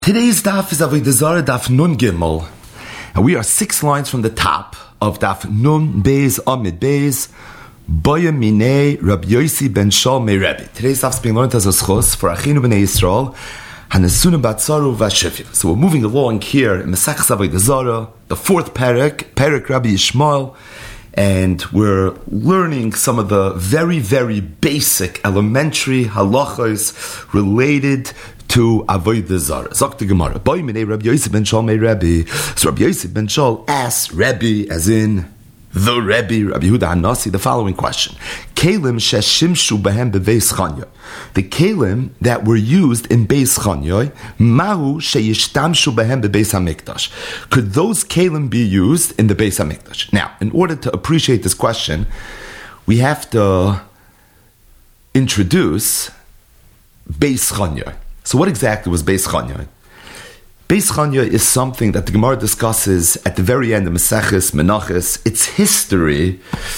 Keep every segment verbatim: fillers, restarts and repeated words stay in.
Today's daf is Avodah Zarah daf Nun Gimel, and we are six lines from the top of daf Nun Beis Amid Beis Boya Minei Rabbi Yossi ben Shaul Mei Rebbe. Today's daf is being learned as a schos for Achinu Bnei Yisrael Hanesuna Batzaru Vashivim. So we're moving along here in Mesachas Avodah Zarah, the fourth parak, parak Rabbi Yishmael, and we're learning some of the very, very basic, elementary halachos related to Avodah Zarah. Zok the Gemara. Boy minei Rabbi Yossi ben Shaul mei Rebbe. So Rabbi Yossi ben Shaul asks Rebbe, as in the Rebbe, Rabbi Yehuda Hanasi, the following question: Kelim sheshimshu behem beveis chanya. The kelim that were used in Beis Chanya, mahu sheyishtamshu behem bebeis hamikdash. Could those kelim be used in the Beis Hamikdash? Now, in order to appreciate this question, we have to introduce Beis Chanya. So what exactly was Beis Chanya? Beis Chanya is something that the Gemara discusses at the very end of Maseches Menachos. Its history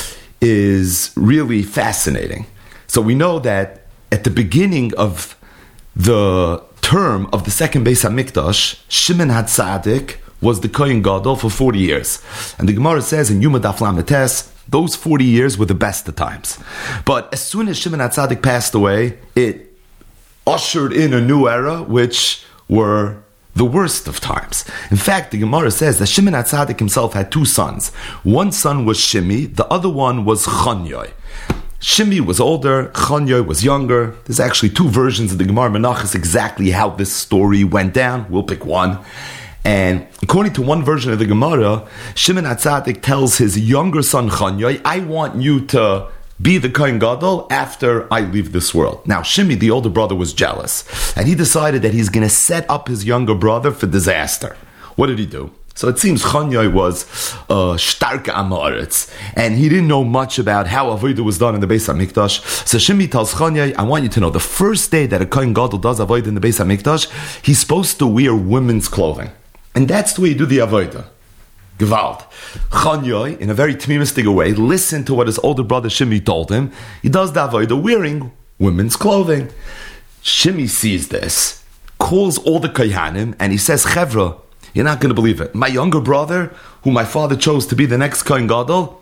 is really fascinating. So we know that at the beginning of the term of the second Beis Hamikdash, Shimon HaTzadik was the Kohen Gadol for forty years. And the Gemara says in Yuma Daf Lamed Tes, those forty years were the best of times. But as soon as Shimon HaTzadik passed away, it ushered in a new era, which were the worst of times. In fact, the Gemara says that Shimon HaTzadik himself had two sons. One son was Shimi, the other one was Chanyoi. Shimi was older, Chanyoi was younger. There's actually two versions of the Gemara Menachos exactly how this story went down. We'll pick one. And according to one version of the Gemara, Shimon HaTzadik tells his younger son Chanyoi, I want you to be the Kohen Gadol after I leave this world. Now, Shimi, the older brother, was jealous, and he decided that he's going to set up his younger brother for disaster. What did he do? So it seems Chanyoi was a starke Amoritz, and he didn't know much about how Avodah was done in the Beis HaMikdash. So Shimi tells Chanyoi, I want you to know, the first day that a Kohen Gadol does Avodah in the Beis HaMikdash, he's supposed to wear women's clothing. And that's the way you do the Avodah. Gewalt. Chanyoi, in a very tmimistic way, listened to what his older brother Shimi told him. He does the Avodah wearing women's clothing. Shimi sees this, calls all the Kohanim, and he says, Chevra, you're not going to believe it. My younger brother, who my father chose to be the next Kohen Gadol,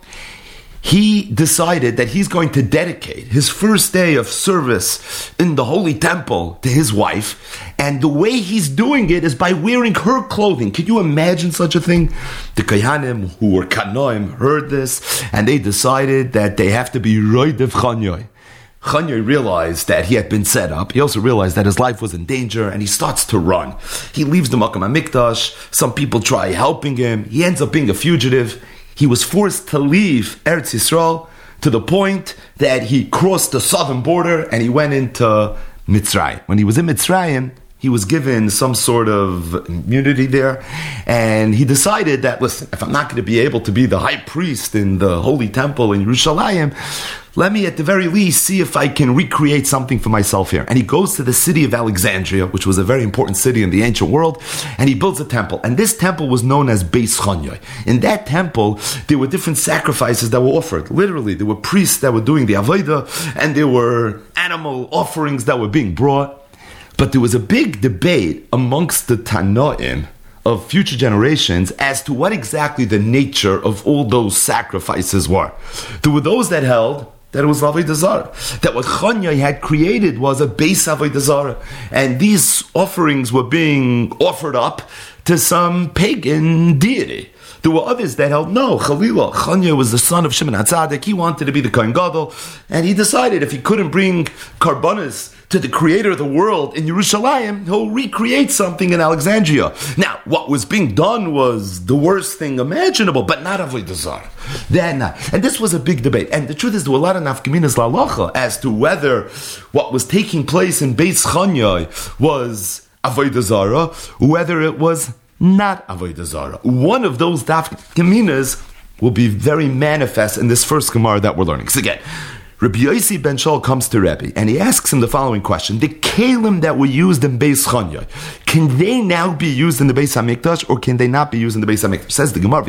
he decided that he's going to dedicate his first day of service in the Holy Temple to his wife, and the way he's doing it is by wearing her clothing. Can you imagine such a thing? The Kohanim, who were Kanoim, heard this, and they decided that they have to be Roidev Chanyoi. Chanyoi realized that he had been set up. He also realized that his life was in danger, and he starts to run. He leaves the Makam HaMikdash. Some people try helping him. He ends up being a fugitive. He was forced to leave Eretz Yisrael to the point that he crossed the southern border and he went into Mitzrayim. When he was in Mitzrayim, he was given some sort of immunity there, and he decided that, listen, if I'm not going to be able to be the high priest in the Holy Temple in Yerushalayim, let me at the very least see if I can recreate something for myself here. And he goes to the city of Alexandria, which was a very important city in the ancient world, and he builds a temple. And this temple was known as Beis Chanyoi. In that temple, there were different sacrifices that were offered. Literally, there were priests that were doing the Avodah, and there were animal offerings that were being brought. But there was a big debate amongst the Tanoim of future generations as to what exactly the nature of all those sacrifices were. There were those that held that it was Avodah Zarah, that what Chanyoi had created was a base Avodah Zarah, and these offerings were being offered up to some pagan deity. There were others that held, no, Chalila, Chanyoi was the son of Shimon HaTzadik, he wanted to be the Kohen Gadol, and he decided if he couldn't bring Karbanas to the creator of the world in Yerushalayim, he'll recreate something in Alexandria. Now, what was being done was the worst thing imaginable, but not Avodah Zarah. Then, and this was a big debate. And the truth is, there were a lot of nafkaminas la'alacha as to whether what was taking place in Beis Chanyoi was Avodah Zarah, whether it was not Avodah Zarah. One of those nafkaminas will be very manifest in this first Gemara that we're learning. So again, Rabbi Yossi ben Shaul comes to Rebbe and he asks him the following question: the kelim that were used in Beis Chanya, can they now be used in the Beis Hamikdash or can they not be used in the Beis Hamikdash? Says the Gemara,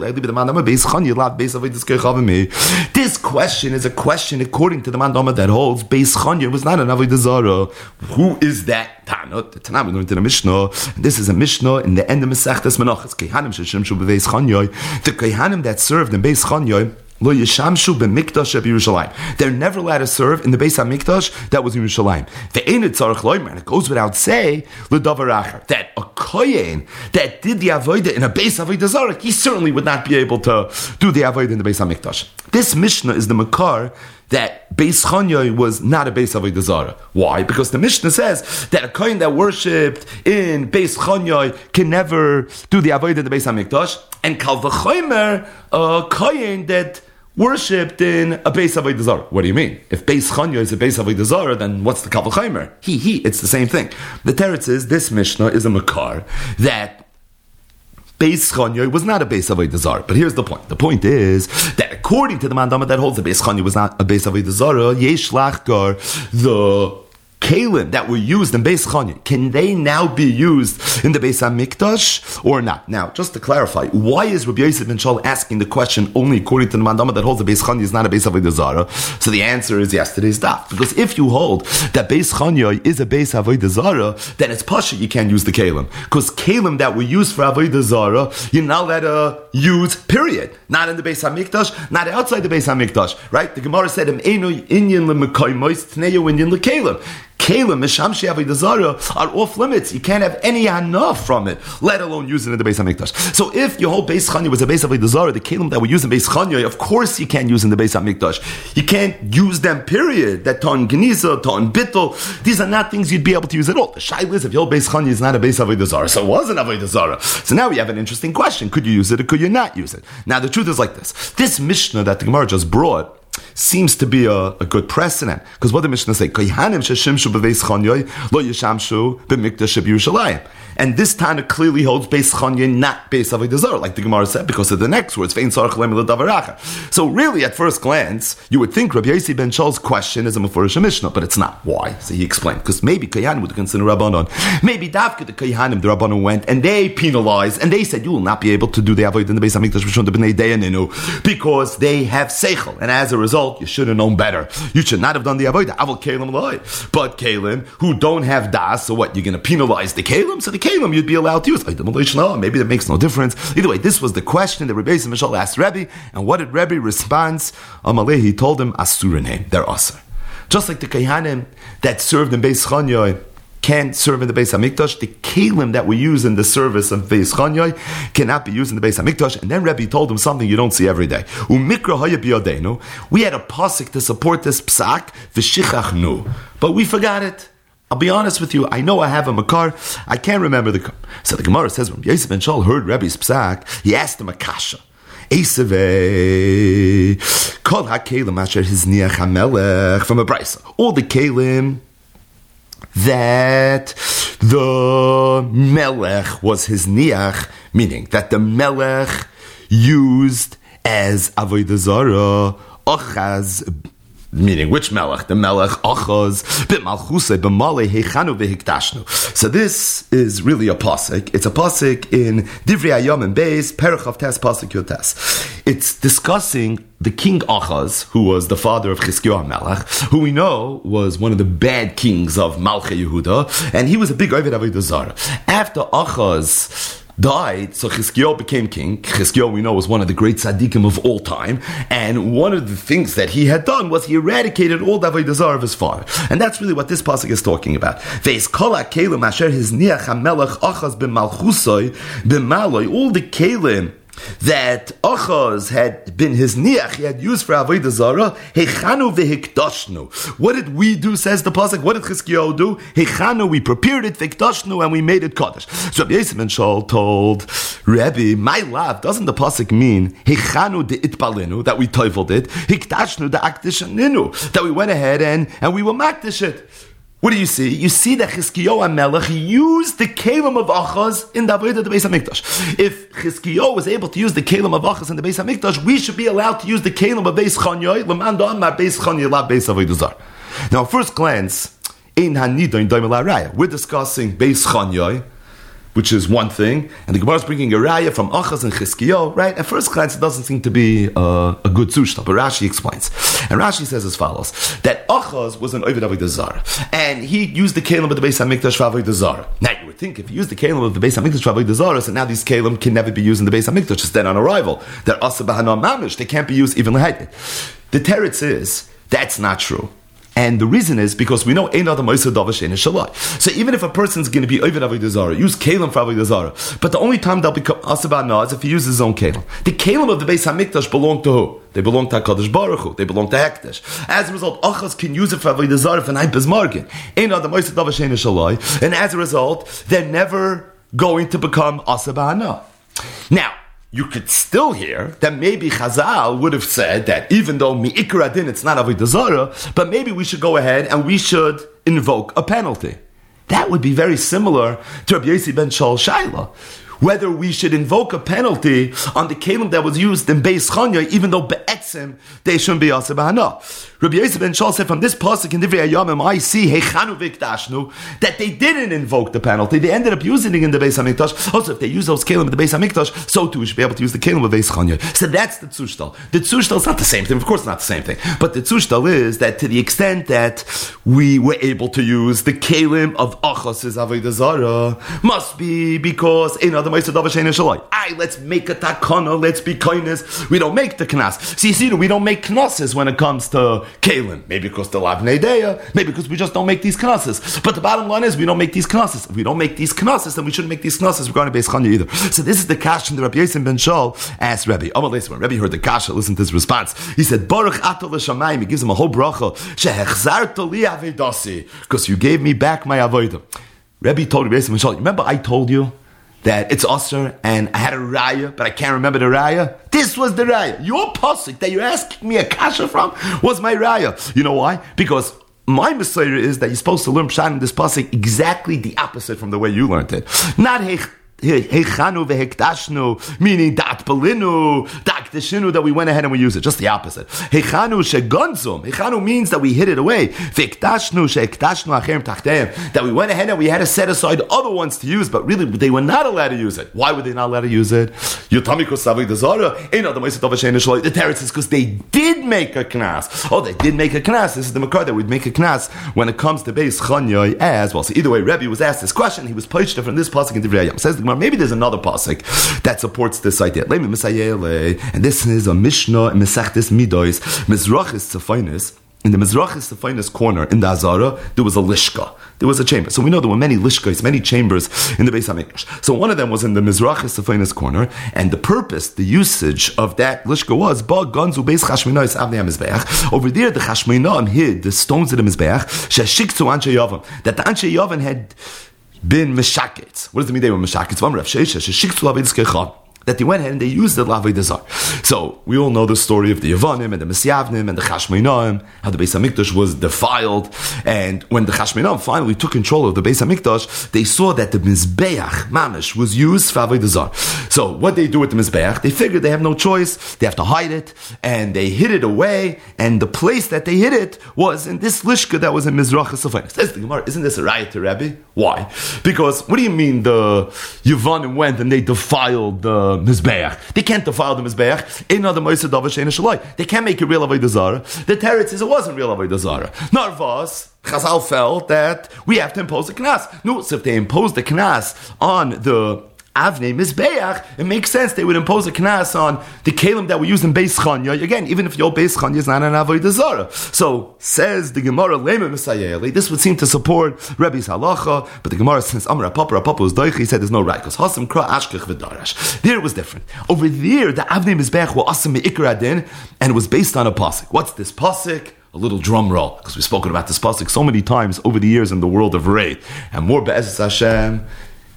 this question is a question according to the Mandama that holds Beis Chanya was not an Avodah Zarah. Who is that Tana? The Tana we learned in the Mishnah. And this is a Mishnah in the end of Masechtas Menachos. Kehanim sheshimshu bebeis Chanya. The Kehanim that served in Beis Chanya, Lo yishamshu b'mikdash of Yerushalayim. They're never allowed to serve in the Beis HaMikdash that was in Yerushalayim. Ve'ein tzarich loimer, and it goes without say, l'davar acher, that a kohen that did the avodah in a Beis Avodah Zarah, he certainly would not be able to do the avodah in the Beis HaMikdash. This Mishnah is the makar that Beis Chanya was not a Beis Avodah Zarah. Why? Because the Mishnah says that a kohen that worshipped in Beis Chanya can never do the avodah in the Beis HaMikdash, and kal v'chomer, a kohen that worshipped in a Beis Avodah Zarah. What do you mean? If Beis Chanya is a Beis Avodah Zarah, then what's the kal v'chomer? He, he, it's the same thing. The teretz is, this Mishnah is a makar that Beis Chanya was not a Beis Avodah Zarah. But here's the point. The point is that according to the Mandama that holds the Beis Chanya was not a Beis Avodah Zarah, yesh lachgar, the kelim that were used in Beis Chanya, can they now be used in the Beis HaMikdash or not? Now, just to clarify, why is Rabbi Yosef ben Shaul asking the question only according to the Mandama that holds the Beis Chanya is not a Beis Avodah Zarah? So the answer is yesterday's daf. Because if you hold that Beis Chanya is a Beis Avodah Zarah, then it's pasha you can't use the kelim. Because kelim that were used for Avodah Zarah, you're not allowed to use, period. Not in the Beis HaMikdash, not outside the Beis HaMikdash, right? The Gemara said, Eino inyan l'mekaymois tneyo inyan l'kelim. Kelim, Mishamshi Avodah Zarah are off limits. You can't have any hana from it, let alone use it in the Beis HaMikdash. So if your whole Beis Chanya was a Beis Avodah Zarah, the kelim that we use in Beis Chanya, of course you can't use in the Beis HaMikdash. You can't use them, period. That ton geniza, ton bittel, these are not things you'd be able to use at all. The shaila is if your whole Beis Chanya is not a Beis Avodah Zarah, so it was an Avodah Zarah. So now we have an interesting question. Could you use it or could you not use it? Now the truth is like this. This Mishnah that the Gemara just brought seems to be a, a good precedent. Because what the Mishnah say? Kohanim sheshimshu bebeis Chanya lo yishamshu b'mikdash Yerushalayim. And this Tana clearly holds Beis Chanya, not Beis Avodah Zarah, like the Gemara said, because of the next words. Ve'ein tzarich loimer l'davar acher. So really, at first glance, you would think Rabbi Yossi ben Shaul's question is a Mefurish Mishnah, but it's not. Why? So he explained. Because maybe Kohanim would consider Rabbanon. Maybe Davka the Kohanim, the Rabbanon went, and they penalized, and they said, you will not be able to do the avodah in the Beis HaMikdash Rishon B'nei Dayaninu, because they have seichel, and as a result, you should have known better. You should not have done the avodah. Avol kelim loy. But kelim who don't have das, so what? You're going to penalize the kelim? So the kelim you'd be allowed to use. Maybe that makes no difference. Either way, this was the question that Rabbi Yosef ben Shaul asked Rebbe, and what did Rebbe respond? Amalei, he told him, Asurin, they're aser. Just like the Kohanim that served in Beis Chanya can't serve in the Beis HaMikdash, the kelim that we use in the service of Beis Chanya cannot be used in the Beis HaMikdash. And then Rebbe told him something you don't see every day. Umikra haya biyadenu. We had a pasuk to support this psak, v'shichachnu, but we forgot it. I'll be honest with you, I know I have a makar, I can't remember the... So the Gemara says, when Yosef ben Shaul heard Rebbe's psak, he asked him a kasha. Esevei, kol ha-kelim asher hizniach hamelech, from a brisa. All the kelim that the melech was his niach, meaning that the melech used as avodah zarah, ochaz, meaning which melech? The melech achaz b'malchusay b'malei heichanu v'hiktashnu. So this is really a pasuk. It's a pasuk in Divrei Hayom and Beis Perach of Tes pasuk Yotes. It's discussing the king Achaz, who was the father of Chizkiyahu Melech, who we know was one of the bad kings of Malchei Yehuda, and he was a big Oved Avodah Zarah. After Achaz died, so Chizkiyahu became king. Chizkiyahu, we know, was one of the great tzaddikim of all time, and one of the things that he had done was he eradicated all the avodah zarah of his father, and that's really what this pasuk is talking about. Ve'es kol ha-kelim asher hizniach hamelech Achaz b'malchusay b'maloi, all the kelim that Achaz had been his niach, he had used for avodah zarah, heichanu v'hikdashnu. What did we do, says the pasuk? What did Chizkiyahu do? Heichanu, we prepared it, v'hikdashnu, and we made it kaddish. So Rabbi Yosef ben Shaul told Rebbe, my love, doesn't the pasuk mean heichanu de'itbalinu, that we teufelt it, hikdashnu de'akdishaninu, that we went ahead and, and we will makdish it? what do you see? You see that Chizkiyahu HaMelech used the Kelim of Achaz in the Avodah of the Beis HaMikdash. If Chizkiyahu was able to use the Kelim of Achaz in the Beis HaMikdash, we should be allowed to use the Kelim of Beis Chanyai, L'man Da'amar Beis Chanyai La Beis Avodah Zarah. Now, at first glance, Ein Hanida in Daimel HaRaya, we're discussing Beis Chanyai, which is one thing, and the Gemara is bringing a raya from Achaz and Chizkiyahu, right? At first glance, it doesn't seem to be uh, a good zushta, but Rashi explains. And Rashi says as follows, that Achaz was an Oved Avodah Zarah, and he used the Kelim of the Beis HaMikdash for Avodah Zarah. Now, you would think if he used the Kelim of the Beis HaMikdash for Avodah Zarah, so now these Kelim can never be used in the Beis HaMikdash, it's then on arrival. They're Asa B'Hana Mamish, they can't be used even L'Hayit. The teretz is, that's not true. And the reason is because we know Ein Adam Oiseh Davar She'eino Shalai. So even if a person's going to be Oved Avodah Zarah, use Kelim for Avodah Zarah, but the only time they'll become Asa B'Hana is if he uses his own Kelim. The Kelim of the Beis HaMikdash belong to who? They belong to HaKadosh Baruch Hu. They belong to Hekdesh. As a result, Achaz can use it for Avodah Zarah for Naim Bezmargin. Ein Adam Oiseh Davar She'eino Shalai. And as a result, they're never going to become Asa B'Hana. Now, you could still hear that maybe Chazal would have said that even though mi'ikra din it's not avodah zarah, but maybe we should go ahead and we should invoke a penalty. That would be very similar to Rabbi Yossi ben Shaul Shaila. Whether we should invoke a penalty on the kelim that was used in Beis Chanyai, even though be'etzim they shouldn't be Asa B'Hana. Rabbi Yossi ben Shaul said from this pasuk in Divrei Hayamim, I see Heichanu v'Ikdashnu that they didn't invoke the penalty. They ended up using it in the Beis Hamikdash. Also, if they use those kelim in the Beis Hamikdash, so too we should be able to use the kelim of Beis Chanyai. So that's the tzushtal. The tzushtal is not the same thing. Of course, it's not the same thing. But the tzushtal is that to the extent that we were able to use the kelim of Achaz's Avodah Zarah, must be because in other Aye, let's make a takana, let's be kindness. We don't make the knas. See, see, we don't make knasses when it comes to kalim. Maybe because the lavnei deya, maybe because we just don't make these knasses. But the bottom line is we don't make these knasses. If we don't make these knasses, then we shouldn't make these knasses regarding Beis Chanyai either. So this is the kash in the Rabbi Yossi ben Shaul asked Rebbe. Oh, listen, when Rebbe heard the kasha, listen to his response. He said, Baruch ato l'shamayim. He gives him a whole bracha. Shehechzarto li avedasi, because you gave me back my avodah. Rebbe told Rabbi Yossi ben Shaul, remember I told you that it's Osir, and I had a raya, but I can't remember the raya. This was the raya. Your pasuk that you're asking me a kasha from was my raya. You know why? Because my Messiah is that you're supposed to learn Pshat in this pasuk exactly the opposite from the way you learned it. Not hey. Heichanu vehekdashnu, meaning dat pelinu, dat deshinu, that we went ahead and we used it. Just the opposite. Heichanu shegonzum. Heichanu means that we hid it away. Vehekdashnu shehekdashnu achem tachteim, that we went ahead and we had to set aside other ones to use, but really they were not allowed to use it. Why were they not allowed to use it? Yotamikos avodah zarah. The teretz is because they did make a knas. Oh, they did make a knas. This is the makar that we'd make a knas when it comes to Beis Chanyai as well. So either way, Rebbe was asked this question. He was poached from this pasuk in Divrei Hayamim. Says the maybe there's another pasuk that supports this idea. And this is a Mishnah in Mesechtes Midos. Mizrachis Tzafainis. In the Mizrachis Tzafainis corner in the Azara, there was a lishka. There was a chamber. So we know there were many lishkas, many chambers in the Beis HaMikdash. So one of them was in the Mizrachis Tzafainis corner, and the purpose, the usage of that lishka was Ba Ganzu Beis Chashmonos Avnei HaMizbeach. Over there, the Chashmonim hid the stones of the Mizbeach. Sheshikzu Anshe Yavan. That the Anshe Yavan had been meshakets. What does it mean they were meshakets? That they went ahead and they used the lavei dazar. So we all know the story of the Yavanim and the Mesyavnim and the Chashmonaim, how the Beis Hamikdash was defiled, and when the Chashmonaim finally took control of the Beis Hamikdash, they saw that the Mizbeach Mamish was used for lavei dazar. So what they do with the Mizbeach? They figured they have no choice; they have to hide it, and they hid it away. And the place that they hid it was in this lishka that was in Mizrachis Tzafainis. Says the Gemara, isn't this a riot to Rebbe? Why? Because what do you mean the Yavanim went and they defiled the Mizbeach? They can't defile the Mizbeach. In other Moiseh Davar She'eino Shalai. They can't make it real avodah zarah. The teretz says it wasn't real avodah zarah. Narvas, Chazal felt that we have to impose a knas. No, so if they impose the knas on the Avnei Mizbeach, it makes sense they would impose a knas on the kelim that we use in Beis Chanyai. Again, even if your Beis Chanyai is not an avodah zarah. So says the Gemara, Lema Misayeli. This would seem to support Rebbe's halacha, but the Gemara says Amar Papa, Papa was doichi. He said there's no right because Hasam Kra Ashkech v'Darash. There it was different. Over there, the Avnei Mizbeach were Asam Me'ikra Adin, and it was based on a pasuk. What's this pasuk? A little drum roll, because we've spoken about this pasuk so many times over the years in the world of Rei, and more Be'ezus Hashem.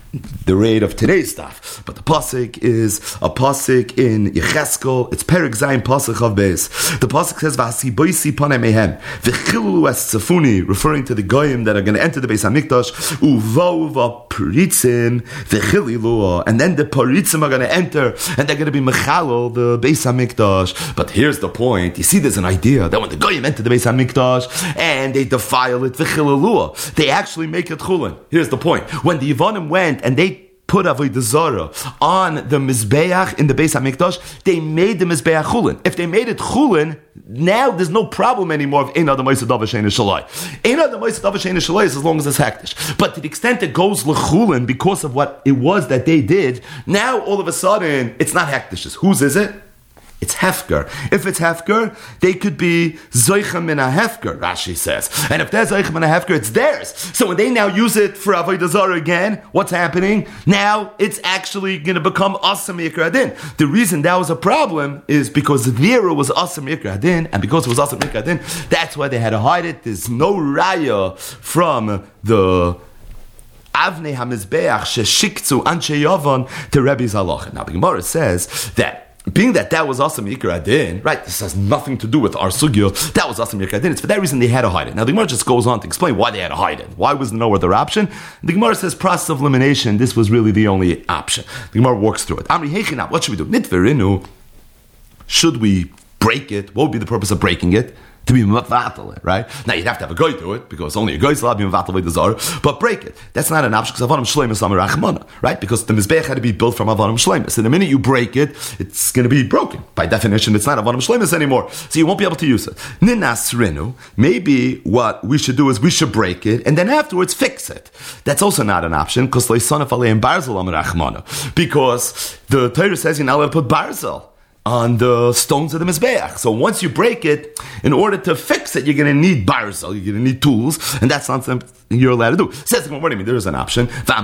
the rate of today's stuff. But the pasuk is a pasuk in Yecheskel. It's Perek Zayin pasuk of Beis. The pasuk says V'asi boisi panei mehem v'chilu es tzafuni, referring to the goyim that are going to enter the Beis Hamikdash. Uvau v'paritzim v'chililu, and then the paritzim are going to enter and they're going to be mechalel the Beis Hamikdash. But here's the point. You see, there's an idea that when the goyim enter the Beis Hamikdash and they defile it v'chililu, they actually make it chulin. Here's the point. When the Yevonim went and they put Avodah Zarah on the Mizbeach in the Beis HaMikdash, they made the Mizbeach chulin. If they made it chulin, now there's no problem anymore of Ein Adam Oisad Dava She'ein Shalai. Ein Adam Oisad Dava She'ein Shalai is as long as it's hektish. But to the extent it goes l'chulin because of what it was that they did, now all of a sudden it's not hektish. Whose is it? It's hefker. If it's hefker, they could be zoichem min a hefker, Rashi says. And if there's zoichem min a hefker, it's theirs. So when they now use it for Avodah Zarah again, what's happening? Now it's actually going to become asam yikra adin. The reason that was a problem is because the Vera was asam yikra adin, and because it was asam yikra adin, that's why they had to hide it. There's no raya from the Avnei HaMizbeach sheshikzu anshe Yavon to Rebbe's halacha. Now the Gemara says that being that that was Asam Yikra Adin, right, this has nothing to do with our sugya, that was Asam Yikra Adin, it's for that reason they had to hide it. Now the Gemara just goes on to explain why they had to hide it. Why was there no other option? The Gemara says, process of elimination, this was really the only option. The Gemara walks through it. Amri Hechinah, what should we do? Nitverinu, should we break it? What would be the purpose of breaking it? To be mevatel, right? Now you'd have to have a guy do it because only a guy's allowed to be mevatel with the zar. But break it. That's not an option because avanim shleimus amar rachmana, right? Because the mizbeach had to be built from avanim shleimus. So the minute you break it, it's going to be broken. By definition, it's not avanim shleimus anymore. So you won't be able to use it. Ninasrinu. Maybe what we should do is we should break it and then afterwards fix it. That's also not an option because leisanaf aleim barzel amar rachmana. Because the Torah says you're not allowed to put barzel on the stones of the Mizbeach. So once you break it, in order to fix it, you're going to need barzel, you're going to need tools, and that's not something you're allowed to do. Says the Gemara, what do you mean? There is an option.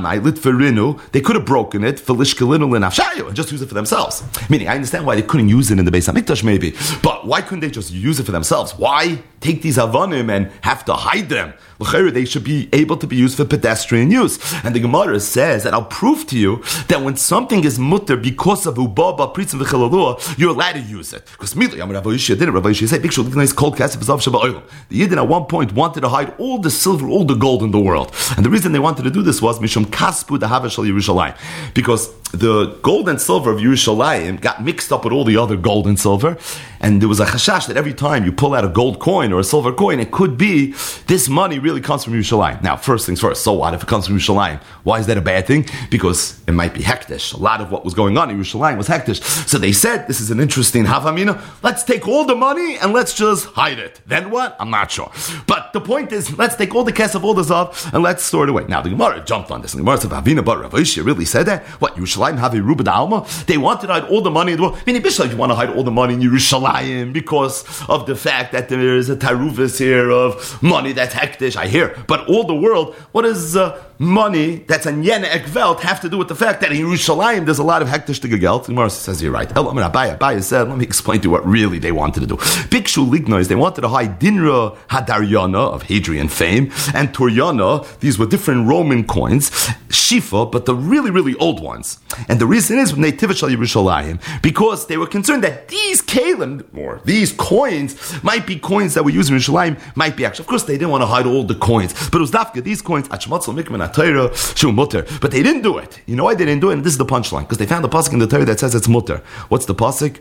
They could have broken it for lishkelinu l'nafshayu and just use it for themselves. Meaning, I understand why they couldn't use it in the Beis HaMikdash maybe, but why couldn't they just use it for themselves? Why take these avanim and have to hide them? They should be able to be used for pedestrian use. And the Gemara says that I'll prove to you that when something is mutter because of ubaba pritzim v'chelalua, you're allowed to use it. Because immediately, I'm Rav Yishia did it. Rav Yishia said, "Big shul nice cold kasef zav sheba." The Yidden at one point wanted to hide all the silver, all the gold in the world, and the reason they wanted to do this was mishum kaspu the havashal Yerushalayim, because the gold and silver of Yerushalayim got mixed up with all the other gold and silver, and there was a chashash that every time you pull out a gold coin or a silver coin, it could be this money really comes from Yerushalayim. Now, first things first. So what if it comes from Yerushalayim? Why is that a bad thing? Because it might be hektish. A lot of what was going on in Yerushalayim was hektish. So they said, this is an interesting havamina. Let's take all the money and let's just hide it. Then what? I'm not sure. But the point is, let's take all the kesef, all the zav, and let's store it away. Now, the Gemara jumped on this. And the Gemara said, Havina but Rav Yishia really said that? What, Yerushalayim have a ruba alma? They wanted to hide all the money in the world. I mean, Bishla, you want to hide all the money in Yerushalayim because of the fact that there is a taruvis here of money that's hektish. I hear. But all the world, what does uh, money that's an yen ekvelt have to do with the fact that in Yerushalayim there's a lot of hektish to gegelt? The Gemara says you're right. El Amar Abaye, Abaye said, let me explain to you what really they wanted to do. Bikshu lignois, they wanted to hide Dinra Hadaryana of Hadrian fame and Turyana. These were different Roman coins, Shifa, but the really, really old ones. And the reason is when they tivishal Yerushalayim, because they were concerned that these kalim, or these coins, might be coins that were used in Yerushalayim, might be actual. Of course, they didn't want to hide all the coins, but it was dafka, these coins, Achmatzal Mikman Atayra, Shu Mutter. But they didn't do it. You know why they didn't do it? And this is the punchline, because they found the pasuk in the Torah that says it's mutter. What's the pasuk?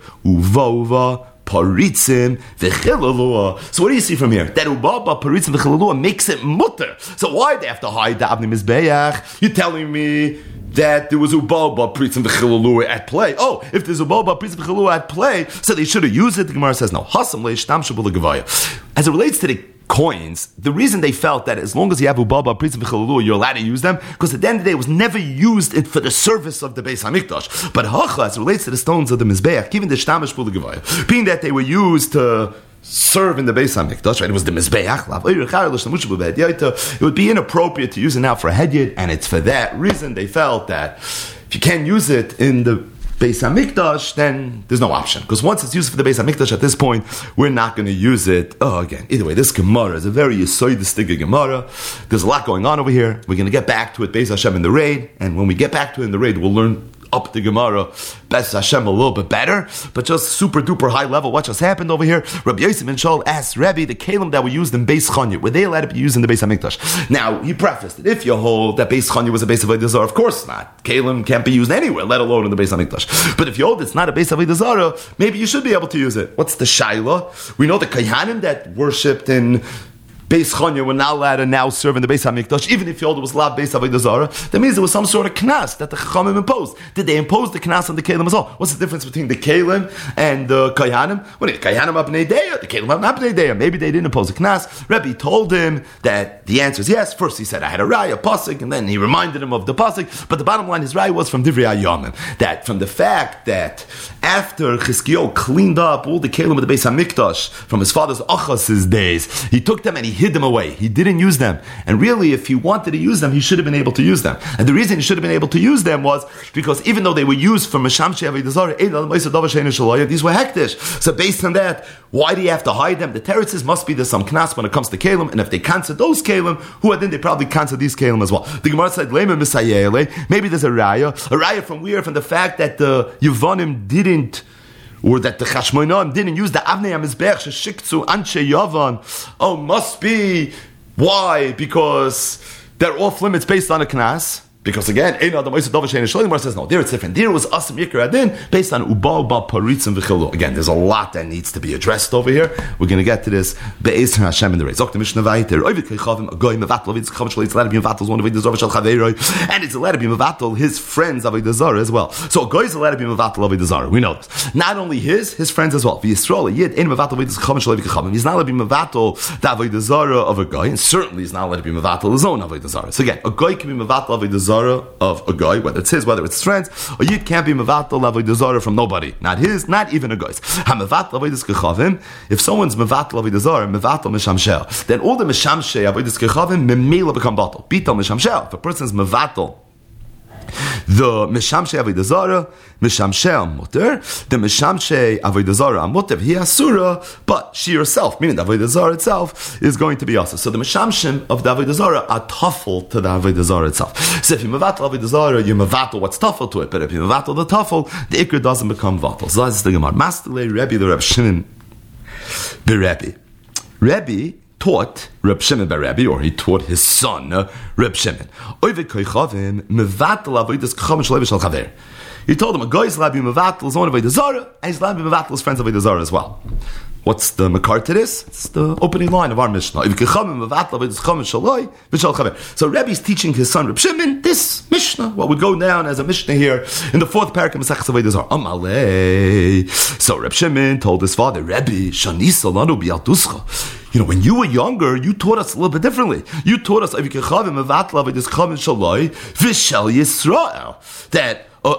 Uvova paritzim v'chilalua. So what do you see from here? That ubaba paritzim v'chilalua makes it mutter. So why do they have to hide the Avnei Mizbeach? You're telling me that there was ubaba paritzim v'chilalua at play. Oh, if there's ubaba paritzim v'chilalua at play, so they should have used it. The Gemara says no. Hasam leishtamshu b'legavaya. As it relates to the coins, the reason they felt that as long as you have ubaba paritzim v'chilalua, you're allowed to use them, because at the end of the day, it was never used it for the service of the Beis Hamikdash. But hacha, as it relates to the stones of the Mizbeach, given the shtamish b'legavaya, being that they were used to serve in the Beis Hamikdash, right? It was the Mizbeach. It would be inappropriate to use it now for a hedyot, and it's for that reason they felt that if you can't use it in the Beis HaMikdash, then there's no option. Because once it's used for the Beis HaMikdash, at this point, we're not going to use it. Oh, again, either way, this Gemara is a very Yisoidistic Gemara. There's a lot going on over here. We're going to get back to it, Beis Hashem, in the raid. And when we get back to it in the raid, we'll learn up the Gemara, Beis Hashem, a little bit better, but just super duper high level. What just happened over here? Rabbi Yosef ben Shaul asked Rabbi, the kelim that were used in Beis Chanya, were they allowed to be used in the Beis HaMikdash? Now, he prefaced it. If you hold that Beis Chanya was a Beis Avodah Zarah, of course not. Kelim can't be used anywhere, let alone in the Beis HaMikdash. But if you hold it's not a Beis Avodah Zarah, maybe you should be able to use it. What's the Shaila? We know the Kohanim that worshipped in Beis Chanya were not allowed to now serve in the Beis HaMikdash, even if you hold it was allowed Beis Avodah Zarah. That means there was some sort of knas that the Chachamim imposed. Did they impose the knas on the Kelim as well? What's the difference between the Kelim and the Kohanim? Well, the Kohanim are Bnei Deya, the Kelim are not Bnei Deya. Maybe they didn't impose a knas. Rebbe told him that the answer is yes. First he said, I had a raya, a pasuk, and then he reminded him of the pasuk. But the bottom line, his raya was from Divrei Hayamim. That from the fact that after Chizkiyahu cleaned up all the Kelim of the Beis HaMikdash from his father's Achaz's days, he took them and he hid them away. He didn't use them. And really, if he wanted to use them, he should have been able to use them. And the reason he should have been able to use them was because even though they were used for Meshamshei Avodah Zarah, these were hektish. So based on that, why do you have to hide them? The teretz must be there's some knas when it comes to Kelim, and if they cancel those Kelim, who are then they probably cancel these Kelim as well. The Gemara said, maybe there's a raya. A raya from where? From the fact that the Yevonim didn't or that the Chashmonaim didn't use the Avnei HaMizbech sheshikzu anshe Yavan. Oh, must be. Why? Because they're off limits based on a knas. Because again, Ein Adam Oiseh Dava Shein Shalom says no. There it's different. There was Asim Yikar Adin based on Uba Uba Paritzim V'Chilu. Again, there's a lot that needs to be addressed over here. We're going to get to this. Be'ez Hashem in the race. Zok the Mishnah Vayter. Oivik Kechavim Agoy Mevatel Avitzk Chav Shalei. It's allowed to be Mevatel one of the Zorah Shal Chaveiroi, and it's allowed to be Mevatel his friends Avodah Zarah as well. So Agoy is allowed to be Mevatel Avodah Zarah. We know this. Not only his, his friends as well. V'Yisrael Yid Ein Mevatel Avitzk Chav Shalei Kechavim. He's not allowed to be Mevatel the Avodah Zarah of a guy, and certainly he's not allowed to be Mevatel his own Avodah Zarah. So again, a guy can be Mevatel Avodah Zarah of a guy, whether it's his, whether it's his friends, or you can't be mevatel avodah zarah from nobody, not his, not even a guy's. If someone's mevatel avodah zarah, mevatel mishamshel, then all the mishamshel avodah kechavim memela become batel. Bital mishamshel. If a person's mevatel the mishamshei avodah zarah, mishamshei mutter, the mishamshei avodah zarah mutter, he asura, but she herself, meaning the avodah zarah itself, is going to be also. So the mishamshim of the avodah zarah are tuffle to the avodah zarah itself. So if you mevatel avodah zarah, you mevatel what's tuffle to it, but if you mevatel the tuffle, the ikr doesn't become vatel. So that's the Gemara. Masterle Rebbe the Reb Shimon Rebbe. Rebbe taught Reb Shimon bar Rebbe, or he taught his son uh, Reb Shimon. He told him a guy is allowed to be mevatel his own avodah zarah, and he's allowed to be mevatel his friends avodah zarah as well. What's the makar to this? It's the opening line of our Mishnah. So Rebbe is teaching his son Reb Shimon this Mishnah, what would go down as a Mishnah here in the fourth parak of Masechus Avodah Zarah. Amalei. So Reb Shimon told his father, Rebbe, Shanisa lanu bi'altuscha. You know, when you were younger, you taught us a little bit differently. You taught us that Uh,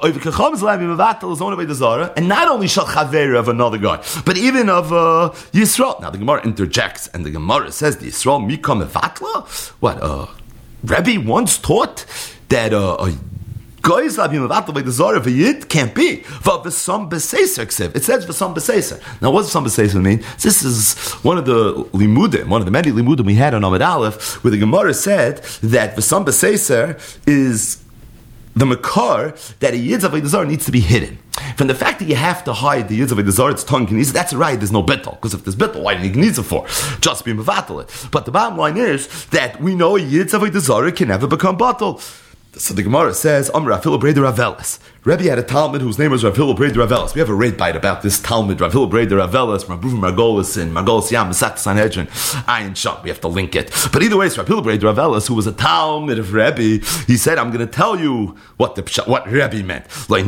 and not only shall chaver of another guy, but even of uh, Yisrael. Now the Gemara interjects, and the Gemara says, "The Yisrael mikam mevatla." What? Uh, Rebbe once taught that uh, a guys labi mevatla by the zara v'yid can't be. V'v'sam b'seiser. It says v'sam b'seiser. Now, what does v'sam b'seiser mean? This is one of the limudim, one of the many limudim we had on Amud Aleph, where the Gemara said that v'sam b'seiser is the makar that a Yid's Avodah Zarah needs to be hidden. From the fact that you have to hide the Yid's Avodah Zarah's tongue, that's right, there's no bittul. Because if there's bittul, why do you need it for? Just be mevatel it. But the bottom line is that we know a Yid's Avodah Zarah can never become bittul. So the Gemara says, Amr Rav Hillel Breder Ravelis. Rebbe had a Talmud whose name was Rav Hillel Breder Ravelis. We have a raid bite about this Talmud, Rav Hillel Breder Ravelis, from Abruvim Margolis in Margolis Yam, Masech Sanhedrin, Ayin Sham. We have to link it. But either way, it's Rav Hillel Breder Ravelis, who was a Talmud of Rebbe. He said, I'm going to tell you what the what Rebbe meant.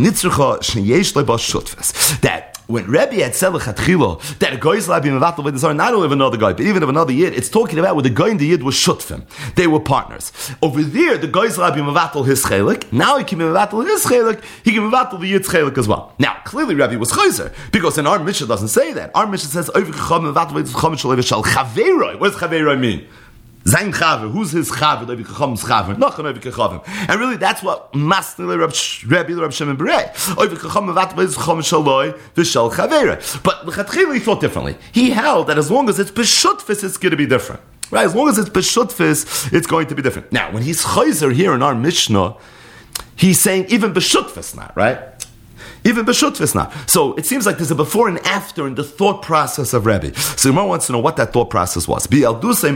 That when Rebbe had said l'chatchila that a guy is allowed to be mevatel avodah zarah, not only of another guy, but even of another yid, it's talking about where the guy and the yid was shutfim. They were partners. Over there, the guy is allowed to be mevatel his chelik. Now he can be mevatel his chelik. He can be mevatel the yid's chelik as well. Now, clearly Rebbe was chayzer, because in our Mishnah doesn't say that. Our Mishnah says, what does chaveroi mean? Zayn Chaver, who's his Chaver? Oivik Chachamim's Chaver, not Oivik Chachamim. And really, that's what Masnile Rabbi Reb Shimon Berei. Oivik Chachamim Mevatel is Chacham Shaloi V'Shal Chavera. But L'chatchila he thought differently. He held that as long as it's B'Shutfis, it's going to be different. Right? As long as it's B'Shutfis, it's going to be different. Now, when he's Chayzer here in our Mishnah, he's saying even B'Shutfis not, right? Even b'shutfis now. So it seems like there's a before and after in the thought process of Rebbe. So Gemara wants to know what that thought process was. Why,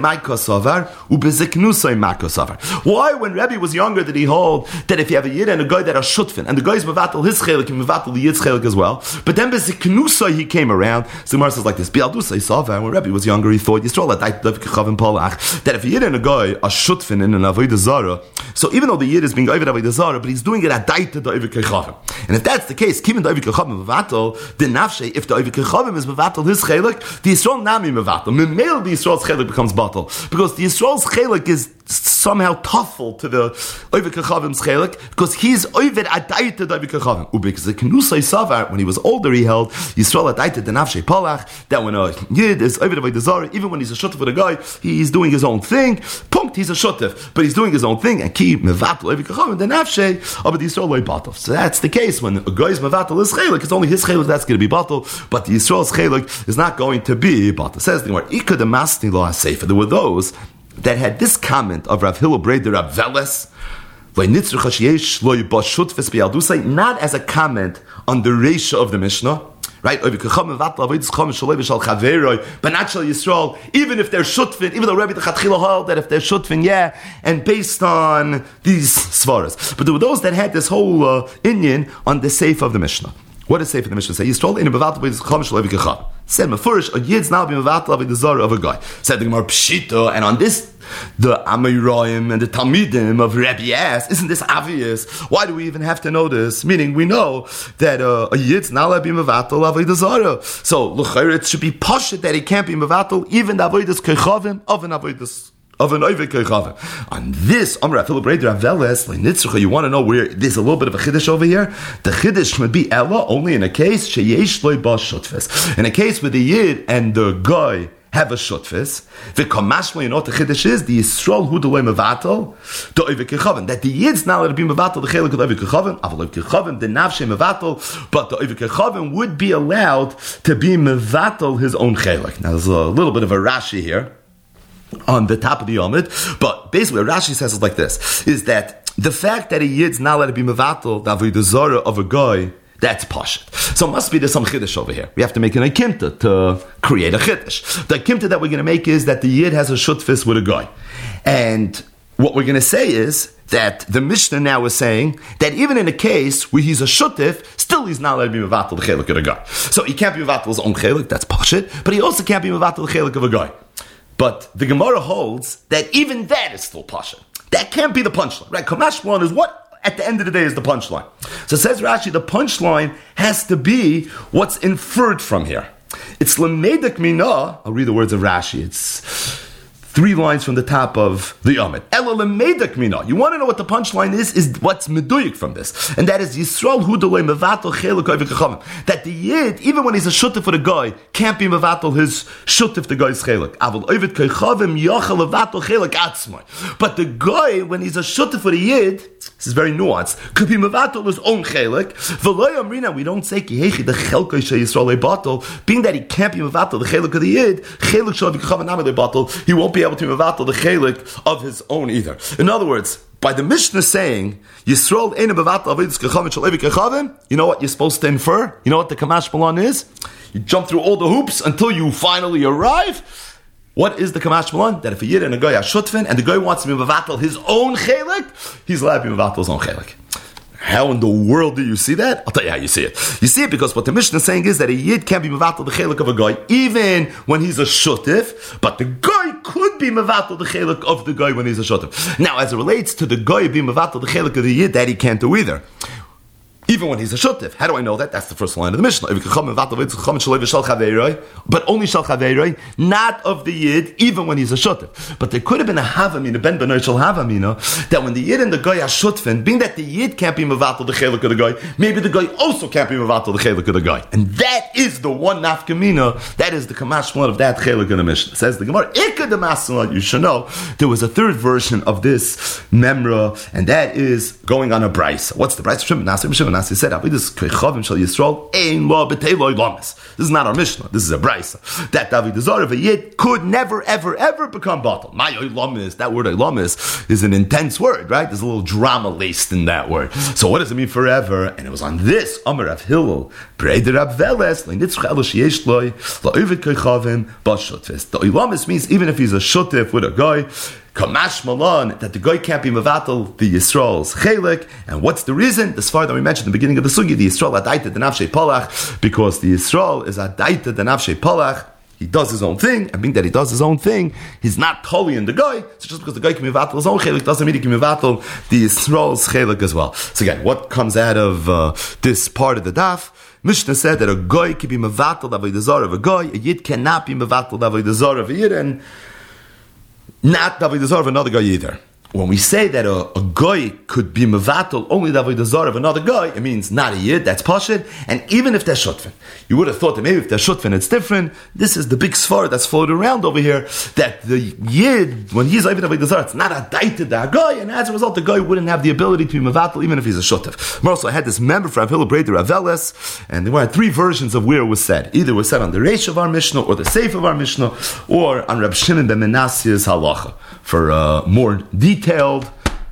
when Rebbe was younger, did he hold that if you have a yid and a guy that are shutfin, and the guy is mevatel his chelik and mevatel the yid's chelik as well, but then b'ziknusay he came around. So Gemara says like this: Bi'aldusay savar. When Rebbe was younger, he thought Yisrael that if a yid and a guy are shutfin in an avodah zara, so even though the yid is being over avodah zara, but he's doing it at daita the avodah kechavim. And if that's the case, Kiven the Oivik Chachamim mevatel, the nafshe, if the Oivik Chachamim is mevatel his chelik, the Yisrael nami mevatel. Memel the Yisrael's chelik becomes batel, because the Yisrael's chelik is somehow tuffle to the Oivik Chachamim's chelik, because he's Oivik adayta the Oivik Chachamim. Because the Knusay Savar, when he was older, he held Yisrael adayta the nafshe palach, that when a yid is Oivik avodah zara, even when he's a shutef with a guy, he's doing his own thing. Punkt, he's a shutef, but he's doing his own thing, and ki mevatel Oivik Chachamim the nafshe of the Yisrael loy batel. So that's the case when a guy is mevatel his chelik, it's only his chelik that's going to be batel, but the Yisrael's chelik is not going to be batel. Says the Gemara, Ika de Masni lo hasefer. There were those that had this comment of Rav Hillel Breder Rav Veles, not as a comment on the Reisha of the Mishnah, right? But naturally Yisrael, even if they're shutfin, even though Rebbe the Chatchila held that if they're shutfin, yeah, and based on these svaras. But there were those that had this whole uh, inyan on the seif of the Mishnah. What does seif of the Mishnah say? Yisrael in a bevatel with chacham shel Rebbe Kecham. Said Mefurish, a yid's now being mevatel of the zara of a guy. Said the Gemara Pshita, and on this, the Amayroim and the Talmidim of Rebbe asked, isn't this obvious? Why do we even have to know this? Meaning, we know that uh, a yid's not allowed to be mevatel of the zara. So, l'chayr, it should be pashut that he can't be mevatel even the avodas kechavim of an avodas of an Oivik Kechavim. On this, Amr Philip Breder Aveles, Leinitzrucha, you want to know where there's a little bit of a chiddush over here? The chiddush would be Ella only in a case sheyesh loy ba shutfes. In a case where the yid and the guy have a shutfes, the kamashma, you know what the chiddush is? The Yisrael hu delay mevatel, the Oivik Kechavim. That the yid's not allowed to be mevatel the chelik of the Oivik Kechavim, aval Oivik Kechavim, the nafshe mevatel, but the Oivik Kechavim would be allowed to be mevatel his own chelik. Now there's a little bit of a Rashi here on the top of the Yomid, but basically what Rashi says is like this, is that the fact that a yid's not allowed to be mevatel the avodah zara of a guy, that's pashut. So it must be there's some chiddush over here. We have to make an akimta to create a chiddush. The akimta that we're going to make is that the yid has a shutfis with a guy. And what we're going to say is that the Mishnah now is saying that even in a case where he's a shutif, still he's not allowed to be mevatel the chelik of a guy. So he can't be mevatel his own chelik, that's pashut, but he also can't be mevatel the chelik of a guy. But the Gemara holds that even that is still pasha. That can't be the punchline, right? Kamash one is what, at the end of the day, is the punchline. So it says Rashi, the punchline has to be what's inferred from here. It's lemedek mina. I'll read the words of Rashi. It's three lines from the top of the Yomid. Ela lemedek mina. You want to know what the punchline is? Is what's meduyik from this, and that is Yisrael hu delay mevatel chelik Oivik Kechavim. That the yid, even when he's a shutif for the guy, can't be mevatel his shutif the guy's chelik. Aval Oivik Kechavim yachal mevatel chelik atzmai. But the guy, when he's a shutif for the yid, this is very nuanced, could be mevatel his own chelik. V'loy amrina, we don't say ki hechi the chelkei she Yisrael lebatel, being that he can't be mevatel the chelik of the yid, chelik shel Oivik Kechavim nami lebatel, he won't be able to be mevatel the chelik of his own either. In other words, by the Mishnah saying Yisrael ain't mevatel avodas kechavim shel Oivik Kechavim, you know what you're supposed to infer? You know what the Kamash Malan is? You jump through all the hoops until you finally arrive. What is the Kamash Malan? That if a yid and a guy are shutfin, and the guy wants to be mevatel his own chelik, he's allowed to be mevatel his own chelik. How in the world do you see that? I'll tell you how you see it. You see it because what the Mishnah is saying is that a yid can't be mevatel the chelik of a guy even when he's a shutif, but the guy could be mevatel the chelik of the guy when he's a shutif. Now, as it relates to the guy being mevatel the chelik of the yid, that he can't do either. even when he's a shutif. How do I know that? That's the first line of the Mishnah. But only shal chaveiroi, not of the yid, even when he's a shutif. But there could have been a havamina, ben benoy shal havamina, that when the yid and the guy are shutfin, being that the yid can't be mevatel the chelik of the guy, maybe the guy also can't be mevatel the chelik of the guy. And that is the one nafkamina, that is the kamashmalan of that chelik in the Mishnah. Says the Gemara, ikad the you should know, there was a third version of this memra, and that is going on a brisa. What's the brisa? He said, "This is not our Mishnah. This is a brisa. That David Zara of a yid could never, ever, ever become batal. My oilamis, that word oilamis is an intense word, right? There's a little drama laced in that word. So what does it mean forever? And it was on this Amar of Hillel, Breder Abveles, Leinitzch Eloshiesh Loi, La'ovid Koichavim, Bashutvis. The oilamis means even if he's a shutif with a guy, Kamash Malan, that the guy can't be mevatel the Yisrael's chelik. And what's the reason? The svar that we mentioned at the beginning of the sugi, the Yisrael adaita the nafshei palach, because the Yisrael is adaita the nafshei palach. He does his own thing, and being that he does his own thing, he's not totally in the guy. So just because the guy can mevatel his own chelik doesn't mean he can mevatel the Yisrael's chelik as well. So again, what comes out of uh, this part of the daf? Mishnah said that a guy can be mevatel the avodah zarah of a guy, a yid cannot be mevatel the avodah zarah of a yid, and not David Zarah of another guy either. When we say that a, a guy could be mevatel only David Zarah of another guy, it means not a yid, that's pashid, and even if they're shutfin. You would have thought that maybe if they're shutfin it's different. This is the big svar that's floated around over here, that the yid, when he's even David Zarah, it's not a daited that guy, and as a result the guy wouldn't have the ability to be mevatel even if he's a shutf. Also, I had this member for Avila Breder Aveles, and there were three versions of where it was said. Either it was said on the Reish of our Mishnah, or the Seif of our Mishnah, or on Reb Shimon ben Menassia's halacha. For uh, more detailed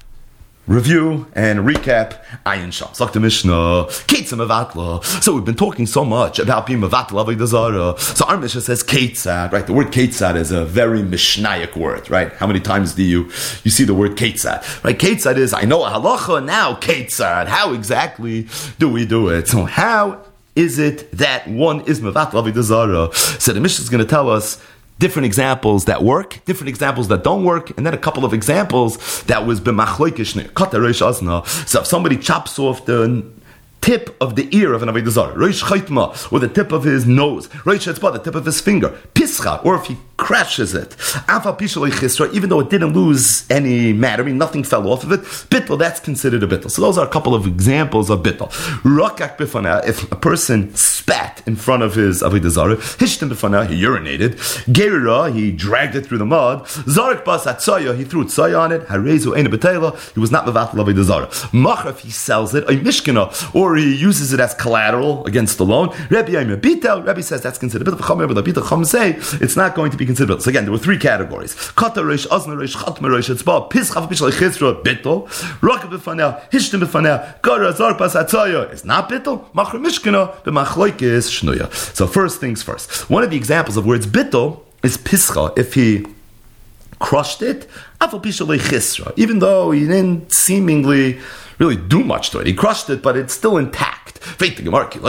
review and recap, Ayin Sham. Zok the Mishnah, Ketzah Mevatla. So we've been talking so much about being Mevatla Avodah Zarah. So our Mishnah says Ketzah, right? The word Ketzah is a very Mishnaic word, right? How many times do you you see the word Ketzah? Right? Ketzah is, I know a halacha, now Ketzah. How exactly do we do it? So how is it that one is Mevatla Avodah Zarah? So the Mishnah is going to tell us different examples that work, different examples that don't work, and then a couple of examples that was b'machloikish kata reish azna. So if somebody chops off the tip of the ear of an avodah zarah, reish chaytma, or the tip of his nose, reish etzba, the tip of his finger, pischa, or if he crashes it, afa pishalei chisra, even though it didn't lose any matter, I mean nothing fell off of it, bittel, that's considered a bittel. So those are a couple of examples of bittel. Rakak b'fanah, if a person spat in front of his avodah zarah, hishtim b'fanah, he urinated, gerira, he dragged it through the mud, zarik bas atzaya, he threw tzaya on it, harezu eina b'teila, he was not mevatel avodah zarah. Machar, if he sells it, a mishkana, or he uses it as collateral against the loan, Rebbe Yayim Bitel, Rebbe says that's considered bittel. V'chamer b'la Chum say it's not going to be considered. So again, there were three categories: kata reish, azna reish, chatma reish, etzba, pischav pishalei chisra, bittel, rakav b'fanel, hishtim b'fanel, gara zar pas atzaya is not bittel, machar mishkana b'machloikis shnuya. So first things first. One of the examples of where it's bittel is pischa. If he crushed it, afal pishalei chisra, even though he didn't seemingly really do much to it. He crushed it, but it's still intact. If you weren't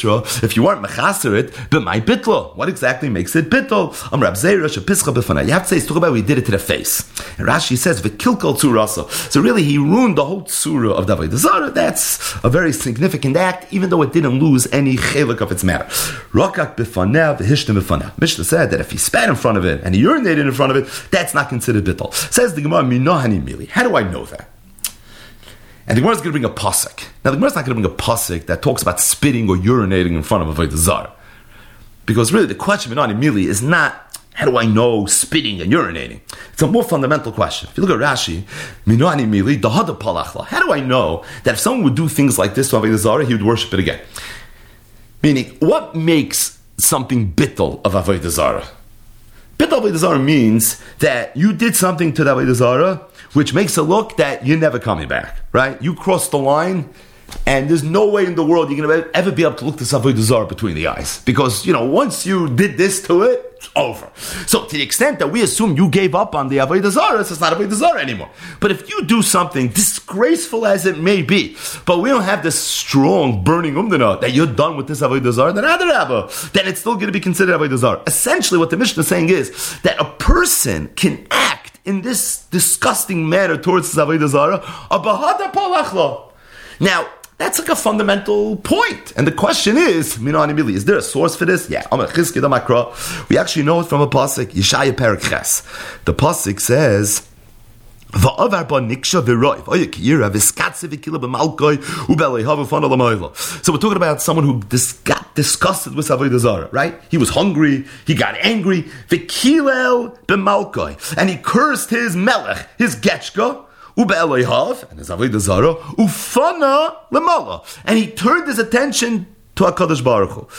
mechaser it, but my bitlo, what exactly makes it bitl? You have to say, it's talking about we did it to the face. And Rashi says, v'kilkal tzurasa. So really, he ruined the whole tzura of David Zarah. That's a very significant act, even though it didn't lose any chelik of its matter. Rakak b'faneh v'hishtem b'faneh. Mishnah said that if he spat in front of it and he urinated in front of it, that's not considered bitl. Says the Gemara, minohani mili. How do I know that? And the Gemara is going to bring a pasuk. Now, the Gemara is not going to bring a pasuk that talks about spitting or urinating in front of a avodah zarah, because really the question of mili is not how do I know spitting and urinating. It's a more fundamental question. If you look at Rashi, minani mili dahada palachla. How do I know that if someone would do things like this to avodah zarah, he would worship it again? Meaning, what makes something bittul of avodah zarah? Bittul avodah zarah means that you did something to the avodah zarah which makes it look that you're never coming back, right? You crossed the line, and there's no way in the world you're going to ever be able to look this avodah zarah between the eyes, because you know once you did this to it, it's over. So to the extent that we assume you gave up on the avodah zarah, it's not avodah zarah anymore. But if you do something disgraceful as it may be, but we don't have this strong burning umdana that you're done with this avodah zarah, then adarabba, then it's still going to be considered avodah zarah. Essentially, what the Mishnah is saying is that a person can act in this disgusting manner towards avodah zarah, a bahada palachla. Now, That's like a fundamental point. And the question is, is there a source for this? Yeah. We actually know it from a pasuk, Yeshaya Perek Ches. The pasuk says, so we're talking about someone who dis- got disgusted with Avodah Zarah, right? He was hungry, he got angry, and he cursed his melech, his getchka, and his Avodah Zarah, ufana lemala, and he turned his attention to HaKadosh Baruch Hu.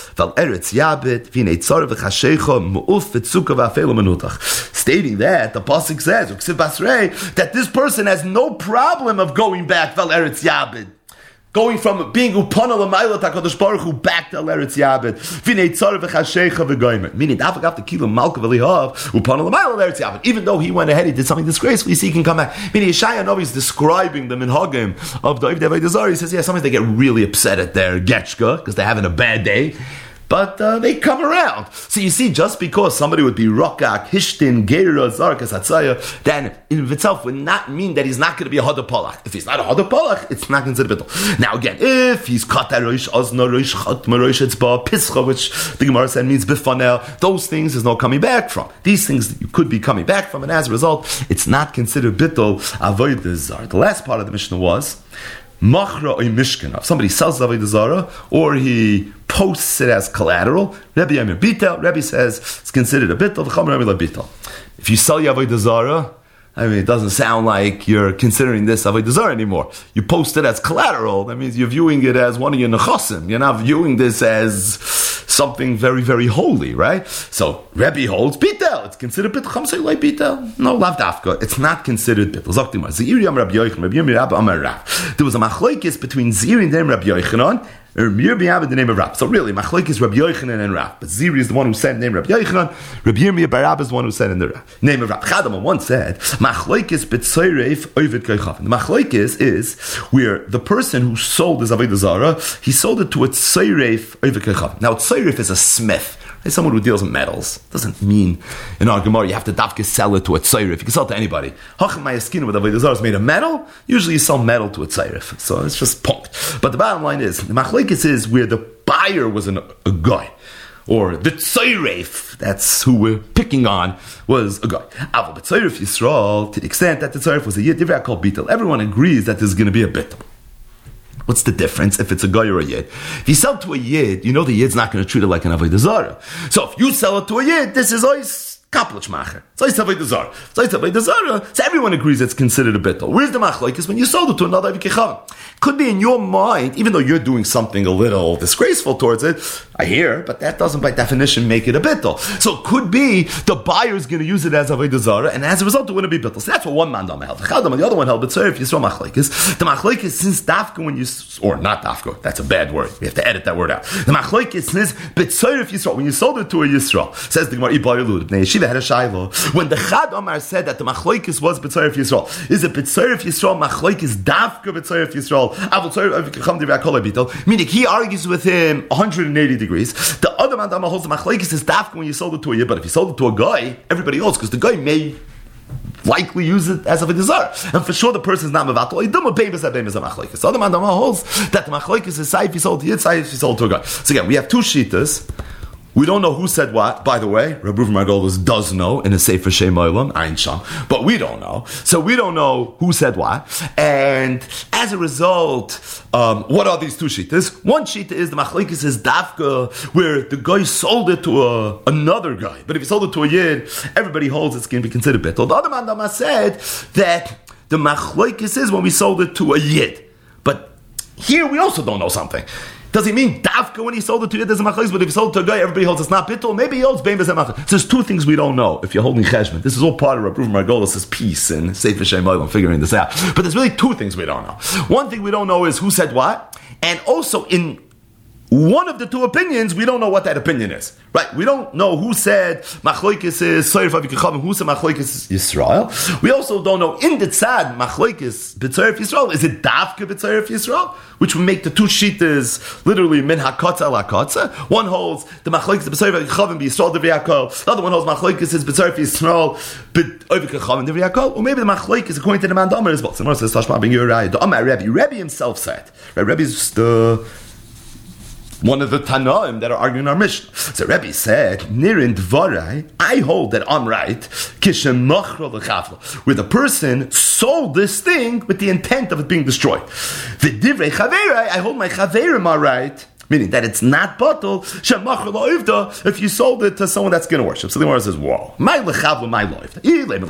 Stating that, the pasuk says that this person has no problem of going back Val Eretz Yabed, going from being upana l'mayla HaKadosh Baruch Hu back to Eretz Yabed. Meaning, even though he went ahead, he did something disgraceful, he can come back. Meaning, Yeshaya Novi is describing the minhagim of the Avodah Zarah. He says, yeah, sometimes they get really upset at their getchka because they're having a bad day. But uh, they come around. So you see, just because somebody would be Rokak, Hishtin, Geira, Zarkas, Hatzaya, then in itself would not mean that he's not going to be a Hadapalach. If he's not a Hadapalach, it's not considered bittul. Now again, if he's Kata Rosh, Azna Rosh, Chatma Rosh, Etzba, Pischa, which the Gemara said means Bifanel, those things is no coming back from. These things you could be coming back from, and as a result, it's not considered bittul, Avodah Zarah. The last part of the Mishnah was, Machra oy mishkan. If somebody sells Avodah Zarah, or he posts it as collateral, Rebbe Yamir Bitel, Rebbe says it's considered a bittul. If you sell your Avodah Zarah, I mean, it doesn't sound like you're considering this Avodah Zarah anymore. You post it as collateral. That means you're viewing it as one of your nechasim. You're not viewing this as something very, very holy, right? So Rebbe holds bitel. It's considered bittul. Chum say like bitel. No, lav dafka. It's not considered bittul. Zaktimar. Ziri am Rabbi Yochanan. Rabbi Yirmiyah Amar Rav. There was a machlokes between Ziri and Rabbi Yochanan. Rabbi Yirmiyah the name of Rav. So really, machlokes Rabbi Yochanan and Rav. But Ziri is the one who said the name of Rabbi Yochanan. Rabbi Yirmiyah bar Rav is the one who said in the name of Rav. Chadam once said machlokes b'tzoreif ovid koychav. The machlokes is where the person who sold his Avodah Zarah, he sold it to a tzoreif ovid koychav. Now, a tzoreif is a smith. It's someone who deals with metals. Doesn't mean in our Gemara you have to dafka sell it to a tzairif. You can sell it to anybody. Hacham ma'askin with Avodah Zarah is made of metal. Usually you sell metal to a tzairif. So it's just punked. But the bottom line is, the machlekes is where the buyer was an, a guy. Or the tzairif, that's who we're picking on, was a guy. Aval but tzairif Yisrael, to the extent that the tzairif was a yid, divrei called bitel. Everyone agrees that there's going to be a bitel. What's the difference if it's a guy or a yid? If you sell to a yid, you know the yid's not going to treat it like an Avodah Zarah. So if you sell it to a yid, this is always kaplachmacher. It's always Avodah Zarah. It's always Avodah Zarah. So everyone agrees it's considered a bittul. Where's the machlokes when you sold it to another Avikechav? Could be in your mind, even though you're doing something a little disgraceful towards it, I hear, but that doesn't by definition make it a bittul. So it could be the buyer is going to use it as Avodah Zarah, and as a result it wouldn't be bittul. So that's what one man held. The other one held, but sir, if you saw machlokes, the machlokes since dafka when you, or not dafka, that's a bad word. We have to edit that word out. The machlokes since, but sir, if you saw, when you sold it to a Yisrael, says the Gemara, had a shaylo. When the Chad Omar said that the machlokes was B'tzoref Yisrael, is it B'tzoref Yisrael machlokes dafka B'tzoref Yisrael? Meaning he argues with him one hundred eighty degrees. The other man that holds the machlokes is dafka when you sold it to a yid, but if you sold it to a guy, everybody else, because the guy may likely use it as of a desire, and for sure the person is not mevatel. The other man that holds that the machlokes is say if you sold to yid, say if you sold to a guy. So again, we have two shitas. We don't know who said what. By the way, Rabbi Ruven Margolis does know in a Sefer Shem Olam, Ein Sham, but we don't know. So we don't know who said what. And as a result, um, what are these two shittas? One shitta is the machlekes is dafka, where the guy sold it to a, another guy. But if he sold it to a yid, everybody holds it's going to be considered bittul. The other man Dama said that the machlekes is when we sold it to a yid. But here we also don't know something. Does he mean dafka when he sold it to you? There's a machlokes, but if he sold it to a guy, everybody holds it's not bittul. Maybe he holds bein b'zeh machlokes. So there's two things we don't know if you're holding cheshbon. This is all part of Rabbi Ruven Margolis' piece in Sefer Shem Olam, figuring this out. But there's really two things we don't know. One thing we don't know is who said what, and also in one of the two opinions, we don't know what that opinion is. Right? We don't know who said Machloikis is Soyref Avik Chavim, who said Machloikis is Yisrael. We also don't know in the tzad Machloikis B'Tzoref Yisrael. Is it Davka B'Tzoref Yisrael? Which would make the two shittas literally min hakotza al hakotza. One holds the Machloikis B'Tzoref Avik Chavim B'Yisrael Devri Yakol. The other one holds Machloikis is B'Tzoref Yisrael B'Avik Chavim Devri Yakol. Or maybe the Machloikis according to the man the Amar is both. Someone says Tashma Ben Yehuda. The Amar Rebbe. Rebbe himself said. Right? Rebbe's the one of the Tanoim that are arguing our Mishnah. So Rebbe said, Nirin Dvarai, I hold that I'm right, Kishem Machro L'Chavla, where the person sold this thing with the intent of it being destroyed. V'divrei Chaverai, I hold my Chaverim are right, meaning that it's not bottle, Shem Machro L'Oivda, if you sold it to someone that's going to worship. So the Gemara says, whoa, my L'Chavla, my L'Oivda.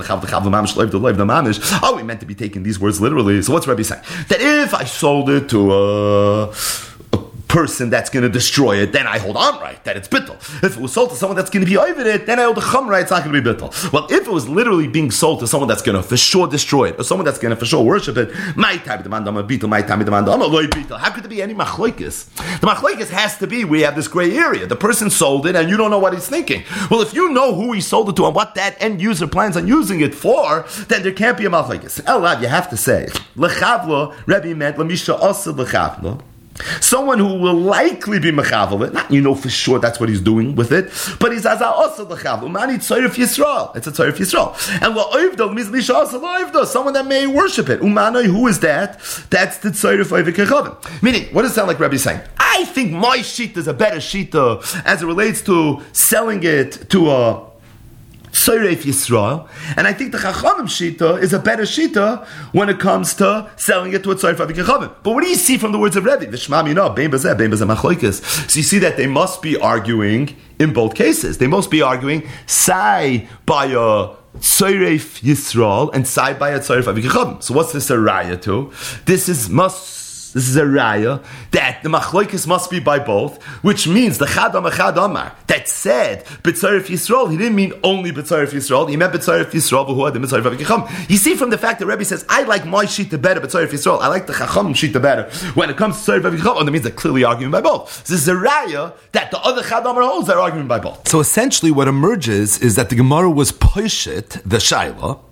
Oh, we meant to be taking these words literally. So what's Rebbe saying? That if I sold it to a... person that's going to destroy it, then I hold on right, that it's bittul. If it was sold to someone that's going to be over it, then I hold the chum right, it's not going to be bittul. Well, if it was literally being sold to someone that's going to for sure destroy it, or someone that's going to for sure worship it, my time demand on bittul, my time demand on loy bittul. How could there be any machloikis? The machloikis has to be, we have this gray area. The person sold it and you don't know what he's thinking. Well, if you know who he sold it to and what that end user plans on using it for, then there can't be a machloikis. Elav, you have to say, lechavlo, Rebbe meant, lemisha asad lechavlo. Someone who will likely be mechavel it, not you know for sure that's what he's doing with it, but he's as also lechavel. Umani tzoref Yisrael. It's a tzoref Yisrael. And la'oivda means lisha also la'oivda, someone that may worship it. Umani, who is that? That's the tzoref Avik Chavim. Meaning, what does it sound like Rabbi is saying? I think my shita is a better shita as it relates to selling it to a Soyref Yisrael, and I think the Chachamim Shita is a better Shita when it comes to selling it to a Soyref Avik Chavim. But what do you see from the words of Rebbe? V'shmam, you know, bein bazeh, bein bazeh machloikis. So you see that they must be arguing in both cases. They must be arguing sai by a Soyref Yisrael and sai by a Soyref Avik Chavim. So what's this a raya to? This is must. This is a raya that the machloikis must be by both, which means the chadam echad amar that said b'tzoref Yisrael. He didn't mean only b'tzoref Yisrael. He meant b'tzoref Yisrael v'hu adim b'tzoref Avik Chavim. You see from the fact that Rebbe says, I like my shita better b'tzoref Yisrael. I like the chacham shita better when it comes to tzoref Avik Chavim. That means they're clearly arguing by both. This is a raya that the other chadam amar holds. They're arguing by both. So essentially, what emerges is that the Gemara was poshit the shaila.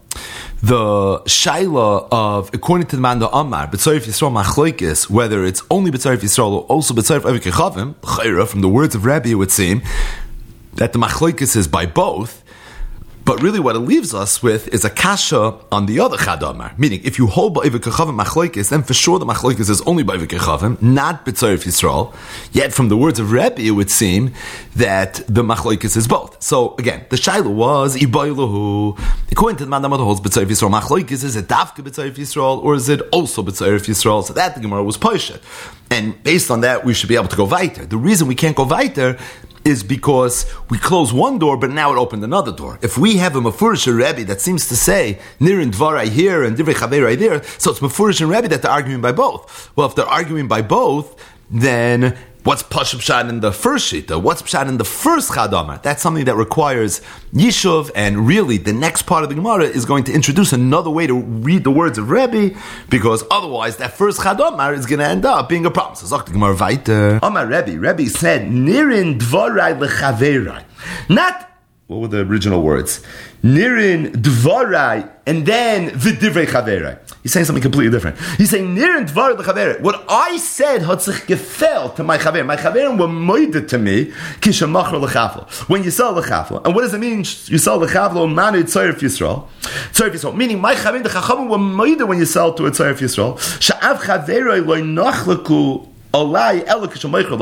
The shaila of, according to the man the Amar, B'tzoref Yisrael machloikis, whether it's only B'tzoref Yisrael or also B'tzoref Avik Chavim, l'chayra, from the words of Rabbi, it would seem that the machloikis is by both. But really what it leaves us with is a kasha on the other chadamar. Meaning, if you hold B'Avik Chavim machloikis, then for sure the machloikis is only B'Avik Chavim, not B'tzoref Yisrael. Yet from the words of Rebbe, it would seem that the machloikis is both. So again, the shaila was, Ibaylahu, according to the man that holds B'tzoref Yisrael machloikis, is it Davka B'tzoref Yisrael, or is it also B'tzoref Yisrael? So that the Gemara was poshet. And based on that, we should be able to go weiter. The reason we can't go weiter is because we close one door, but now it opened another door. If we have a Mefurish Rebbe that seems to say Nirin Dvarai here and Divrei Chaverai there, so it's Mefurish and Rebbe that they're arguing by both. Well, if they're arguing by both, then what's Pashup Pshat in the first Shita? What's Pshat in the first Chadamar? That's something that requires Yishuv, and really the next part of the Gemara is going to introduce another way to read the words of Rebbe, because otherwise that first Chadamar is going to end up being a problem. So Zok the Gemara weiter. Amar Rebbe, Rebbe said, Nirin Dvarai Lechaverai. Not, what were the original words? Nirin Dvarai, and then V'divrei Chaverai. He's saying something completely different. He's saying Nirin Dvarai Lechaverai. What I said had sich gefällt to my Chaver. My Chaverim were moided to me kishem machar lechavlo. When you sell lechavlo, and what does it mean? You sell lechavlo manu tzoref Yisrael. Tzoref Yisrael, meaning my Chaverim the Chachamim were moided when you sell to a tzoref Yisrael. Sha'av Chaverai loy nachleku. Because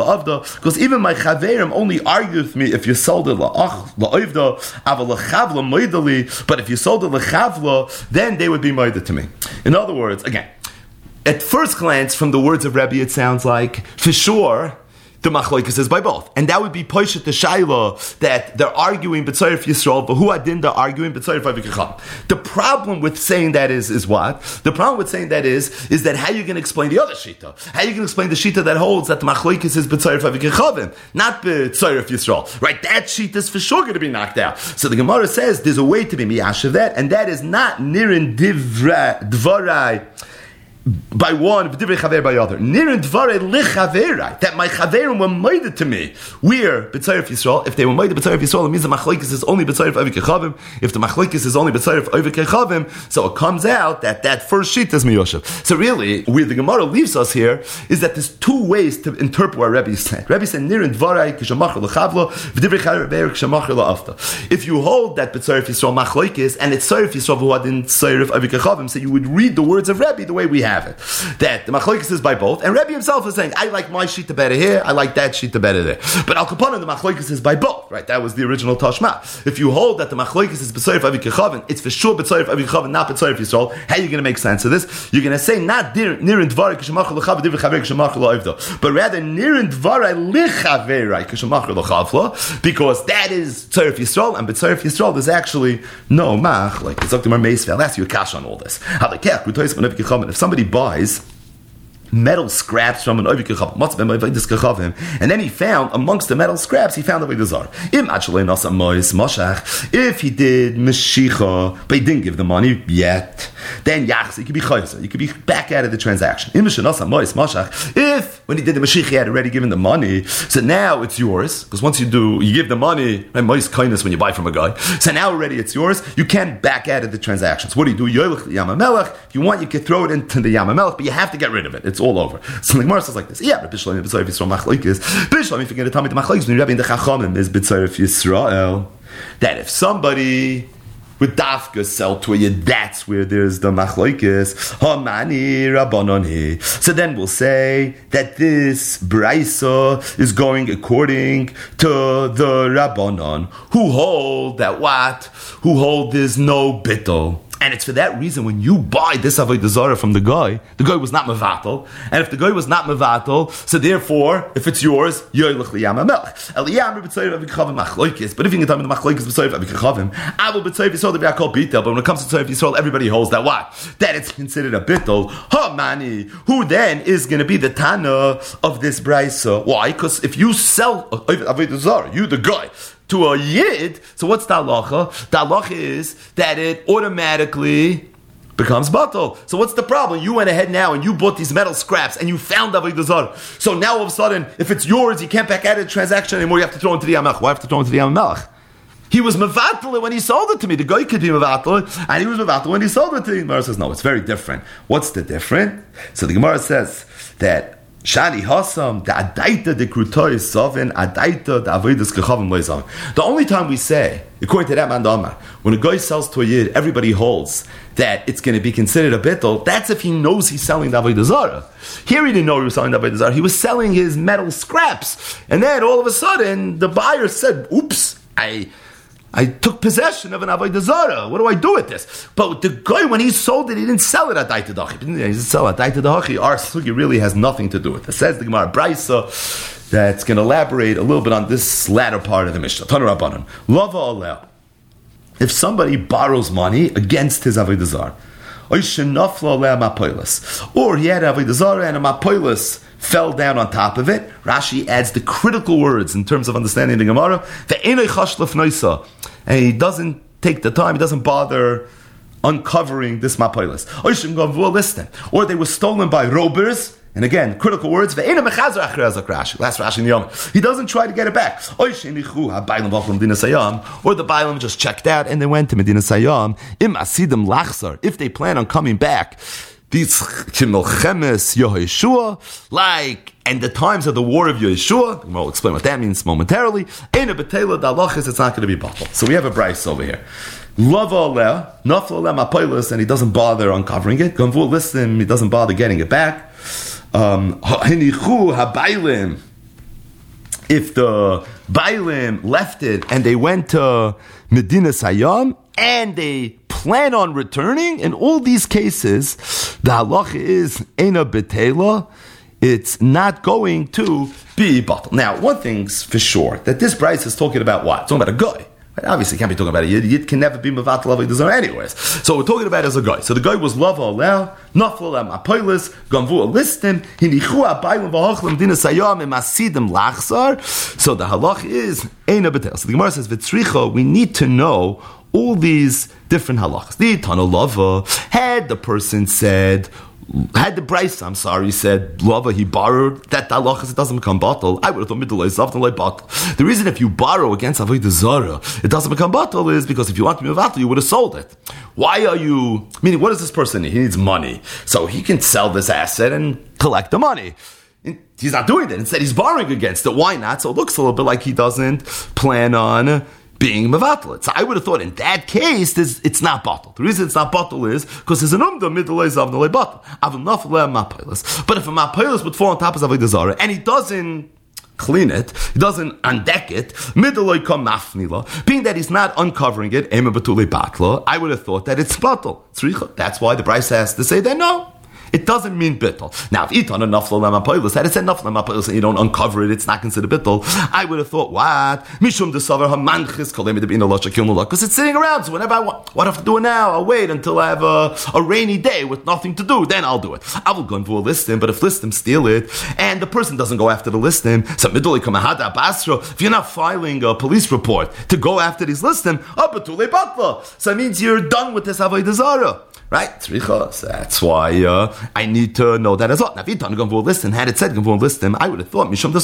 even my chaverim only argue with me if you sold it la'oivda, but if you sold it lechavla, then they would be moided to me. In other words, again, at first glance, from the words of Rebbe, it sounds like for sure the machloikis is by both, and that would be poshet the shaila that they're arguing b'tzoref Yisrael, but who adin they're arguing b'tzoref Avik Chavim. The problem with saying that is is what? The problem with saying that is is that how you can explain the other shita? How you can explain the shita that holds that the machloikis is b'tzoref Avik Chavim, not b'tzoref Yisrael? Right? That shita is for sure going to be knocked out. So the Gemara says there's a way to be miyashav that, and that is not nirin divra dvarai. by one, v'divrei chaver by other. Nirin dvarei lichaverai, that my chaverim were moided to me. We're b'tzayir Yisrael. If they were moided b'tzayir Yisrael, it means the machlokes is only b'tzayir Ovik Kechavim. If the machlokes is only b'tzayir Ovik Kechavim, so it comes out that that first sheet is miyoshev. So really, where the Gemara leaves us here is that there's two ways to interpret what Rebbe said. Rebbe said Nirin dvarei k'shemachar l'chavlo, v'divrei chaver k'shemachar l'afta. If you hold that b'tzayir Yisrael machlokes and it's tzayir Yisrael who had in tzayir Ovik Kechavim, so you would read the words of Rebbe the way we have it. That the machlokes is by both, and Rebbe himself is saying, I like my sheet better here, I like that sheet better there. But Al Kaponim, the machlokes is by both, right? That was the original Tashma. If you hold that the machlokes is b'tzayir Ovik Kechavim, it's for sure b'tzayir Ovik Kechavim, not b'tzayir Yisrael. How are you going to make sense of this? You're going to say not nirin dvarei k'shemachar l'chav divrei chaver k'shemachar l'ovdo, but rather nirin dvarei lichaverai k'shemachar l'chavla, because that is tzayir Yisrael, and b'tzayir Yisrael there's actually no mach. Like it's Doctor Meisvel. I'll ask you a kasha on all this. If somebody buys metal scraps from an Ovik Kechavim, and then he found amongst the metal scraps, he found a Avodah Zarah. If he did Meshicha, but he didn't give the money yet, then Yachs, he could be Chayza, he could be back out of the transaction. If, when he did the Meshicha, he had already given the money, so now it's yours, because once you do, you give the money, and most kindness when you buy from a guy, so now already it's yours, you can't back out of the transactions. What do you do? If you want, you can throw it into the Yamamelech, but you have to get rid of it. It's all over. So the Gemara says like this. Yeah, but Bishlam B'tzayir Yisrael machlokes. Bishlam, if you're going to tell me the machlokes, when Rebbe in the Chachamim is B'tzayir Yisrael, that if somebody with dafka sell to you, that's where there's the machlokes. Hamani Rabbanon he. So then we'll say that this brisa is going according to the Rabbanon, who hold that what? Who hold there's no bittul. And it's for that reason when you buy this Avodah Zarah from the guy, the guy was not mevatel. And if the guy was not mevatel, so therefore, if it's yours, yoylech liyam hamelech. Eliyam b'tzayir Ovik Kechavim machlokes. But if you can tell me the machlokes b'tzayir Ovik Kechavim, Avol b'tzayir Yisrael the B'yakol bitel. But when it comes to tzayir Yisrael, everybody holds that what? That it's considered a bittel. Ha mani, who then is going to be the Tana of this brisa? Why? Because if you sell Avodah Zarah, you the guy, to a yid, so what's the halacha? The halacha is that it automatically becomes batal. So what's the problem? You went ahead now and you bought these metal scraps and you found Avodah Zarah. So now all of a sudden, if it's yours, you can't back out of the transaction anymore. You have to throw it into the Yamelech. Why have to throw it into the Yamelech? He was mevatel when he sold it to me. The guy could be mevatel, and he was mevatel when he sold it to me. The Gemara says, no, it's very different. What's the different? So the Gemara says that Shani Hasam, the Adaita, the Krutoy Sovin, Adaita, the Avodas Kechavim Leizam. The only time we say, according to that man Amar, when a guy sells to a yid, everybody holds that it's going to be considered a bittul. That's if he knows he's selling the Avodah Zarah. Here he didn't know he was selling the Avodah Zarah. He was selling his metal scraps. And then all of a sudden, the buyer said, oops, I... I took possession of an Avodah Zarah. What do I do with this? But the guy, when he sold it, he didn't sell it at Daita Dachi. He didn't sell it at Daita Dachi. Our sugi really has nothing to do with it. It says the Gemara Brisa that's going to elaborate a little bit on this latter part of the Mishnah. Tanu Rabbanan. Lava aleh. If somebody borrows money against his Avodah Zarah, or he had Avodah Zarah and a mapoilis fell down on top of it, Rashi adds the critical words in terms of understanding the Gemara, and he doesn't take the time, he doesn't bother uncovering this mapoilis. Or they were stolen by robbers, and again, critical words, last Rashi in the Yom. He doesn't try to get it back. Or the Bailam just checked out and they went to Medina Sayyam. If they plan on coming back, these Kimilchemes Yehoshua, like, and the times of the war of Yeshua, we'll explain what that means momentarily. Ein betela dalachis, it's not going to be bottled. So we have a Bryce over here. Lava aleh, nafla aleh mapoilis, and he doesn't bother uncovering it. Gamvul listen, he doesn't bother getting it back. Um, habaylim. If the Bailim left it and they went to Medina Sayyam and they plan on returning, in all these cases, the halacha is Eina Betela, it's not going to be bottled. Now, one thing's for sure, that this Bryce is talking about what? It's talking about a guy. Obviously, can't be talking about a yid. Yid can never be mevatel avodah zarah anyways. So we're talking about as a guy. So the guy was lava aleh, nafla aleh mapoilis, gamvu alistim, hinichu abayim v'hochlim dina sayam emasidim lachzar. So the halach is eina betel. So the Gemara says v'tzricha. We need to know all these different halachas. The tana lava, had the person said had the Bryce, I'm sorry, said Lava, he borrowed that halachas, it doesn't become bottle. I would have thought middle is often like bottle. The reason if you borrow against avodah zara, it doesn't become bottle is because if you want to be mevatel, you would have sold it. Why are you? Meaning, what does this person need? He needs money, so he can sell this asset and collect the money. He's not doing that. Instead, he's borrowing against it. Why not? So it looks a little bit like he doesn't plan on being mevatel. So I would have thought in that case, this, it's not bottle. The reason it's not bottle is because there's an umda middle is of the bottle. But if a mapilas would fall on top of avodah zara and he doesn't clean it, he doesn't undeck it, middle come mafnila, being that he's not uncovering it, ema betule batla, I would have thought that it's bottle. That's why the Bryce has to say that no. It doesn't mean bittul. Now, if Itan a nafla lamapoilus, had it said nafla lamapoilus and you don't uncover it, it's not considered bittul. I would have thought, what? Mishum desavar hamanchis kolemi de bina locha kilnula, because it's sitting around. So whenever I want, what I have to do it now? I'll wait until I have a, a rainy day with nothing to do. Then I'll do it. I will go and do a listing, but if listim steal it and the person doesn't go after the listing, so midoli kamahada basra. If you're not filing a police report to go after these listim, abatule batla. So that means you're done with this avodah zara. Right? So that's why uh, I need to know that as well. Now, if you'd done listen, had it said listen, I would have thought Mishum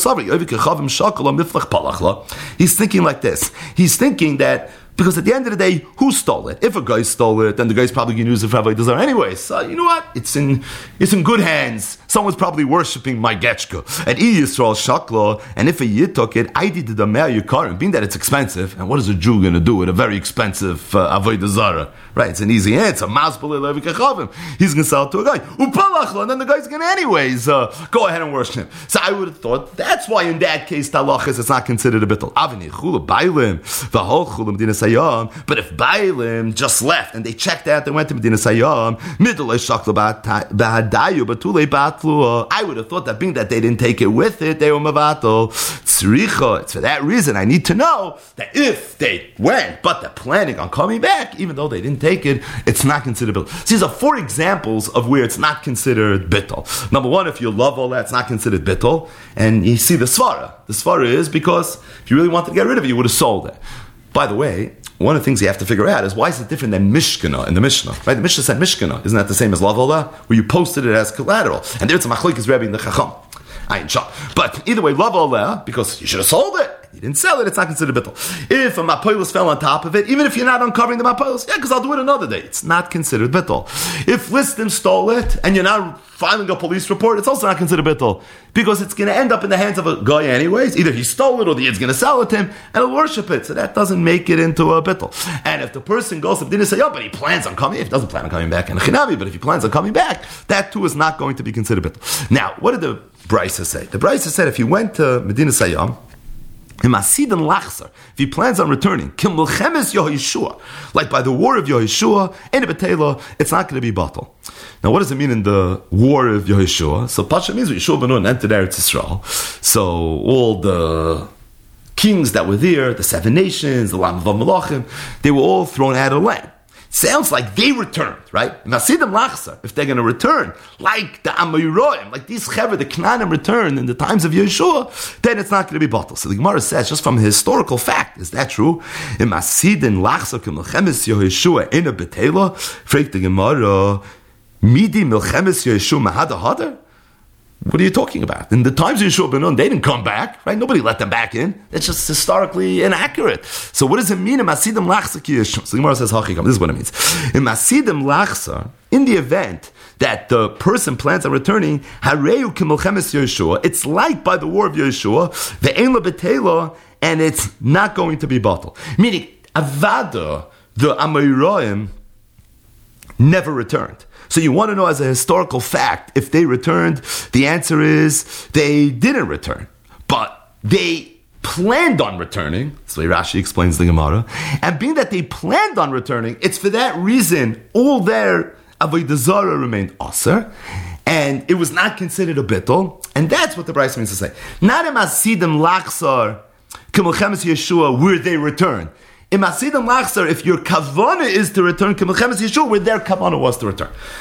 he's thinking like this. He's thinking that because at the end of the day, who stole it? If a guy stole it, then the guy's probably going to use it for avodah zara anyway. So you know what? It's in it's in good hands. Someone's probably worshiping my getchka. At E Yisrael Shakla, and if a yid took it, I did the Me'ah Yikarim, being that it's expensive. And what is a Jew going to do with a very expensive uh, avodah zara? Right? It's an easy answer. He's going to sell it to a guy. And then the guy's going to anyways uh, go ahead and worship him. So I would have thought that's why in that case, talachis, it's not considered a bittul. Avini chula bailim, the whole chula medina sayam. But if bailim just left and they checked out, they went to medina sayam, middle shakla bahadayu batule batlu. I would have thought that being that they didn't take it with it, they were mavatal. Tzricha. It's for that reason I need to know that if they went, but they're planning on coming back, even though they didn't take it, it's not considered bittul. So these are four examples of where it's not considered bittul. Number one, if you love all that, it's not considered bittul. And you see the svara. The svara is because if you really wanted to get rid of it, you would have sold it. By the way, one of the things you have to figure out is why is it different than Mishkana in the Mishnah? Right? The Mishnah said Mishkana. Isn't that the same as Lavola? Where you posted it as collateral. And there's a machlokes Rebbe in the Chacham. I ain't sure. But either way, Lavola, because you should have sold it. You didn't sell it, it's not considered bittul. If a mapoilus fell on top of it, even if you're not uncovering the mapoilus, yeah, because I'll do it another day, it's not considered bittul. If listim stole it, and you're not filing a police report, it's also not considered bittul. Because it's going to end up in the hands of a guy anyways. Either he stole it, or the yid's going to sell it to him, and he'll worship it. So that doesn't make it into a bittul. And if the person goes to didn't say, oh, but he plans on coming, if he doesn't plan on coming back, and a chinavi, but if he plans on coming back, that too is not going to be considered bittul. Now, what did the Brisa say? The Brisa said if he went to Medina Sayyam, if he plans on returning, like by the war of Yehoshua, in Betela, it's not going to be battle. Now, what does it mean in the war of Yehoshua? So, Pasha means Yehoshua ben Nun entered Eretz Yisrael. So, all the kings that were there, the seven nations, the Lam of Malachim, they were all thrown out of land. Sounds like they returned, right? Nasidim lachsar, if they're going to return, like the Amoyroim, like these Chaver, the Knaanim returned in the times of Yeshua, then it's not going to be bottled. So the Gemara says, just from a historical fact, is that true? In Nasidim lachsar, k'melchemes Yeshua in a betela, fragt the Gemara, midi melchemes Yeshua mahada hadar? What are you talking about? In the times of Yeshua ben Nun, they didn't come back, right? Nobody let them back in. It's just historically inaccurate. So what does it mean in Masidim Lachsa ki Yeshua? So the Gemara says, Hachikam, this is what it means. In Masidim Lachsa, in the event that the person plans on returning, Hareu Kimelchemes Yeshua, it's like by the war of Yeshua, the Ein Betela, and it's not going to be bottled. Meaning, Avada, the Amoyroim, never returned. So you want to know as a historical fact, if they returned, the answer is they didn't return. But they planned on returning. So Rashi explains the Gemara. And being that they planned on returning, it's for that reason all their avodah zara remained aser. And it was not considered a bittul. And that's what the Bryce means to say. Not in Masidim Lachsar, K'melchemes Yeshua, where they returned. In Masidim Lachsar, if your kavanah is to return, K'melchemes Yeshua, where their kavanah was to return.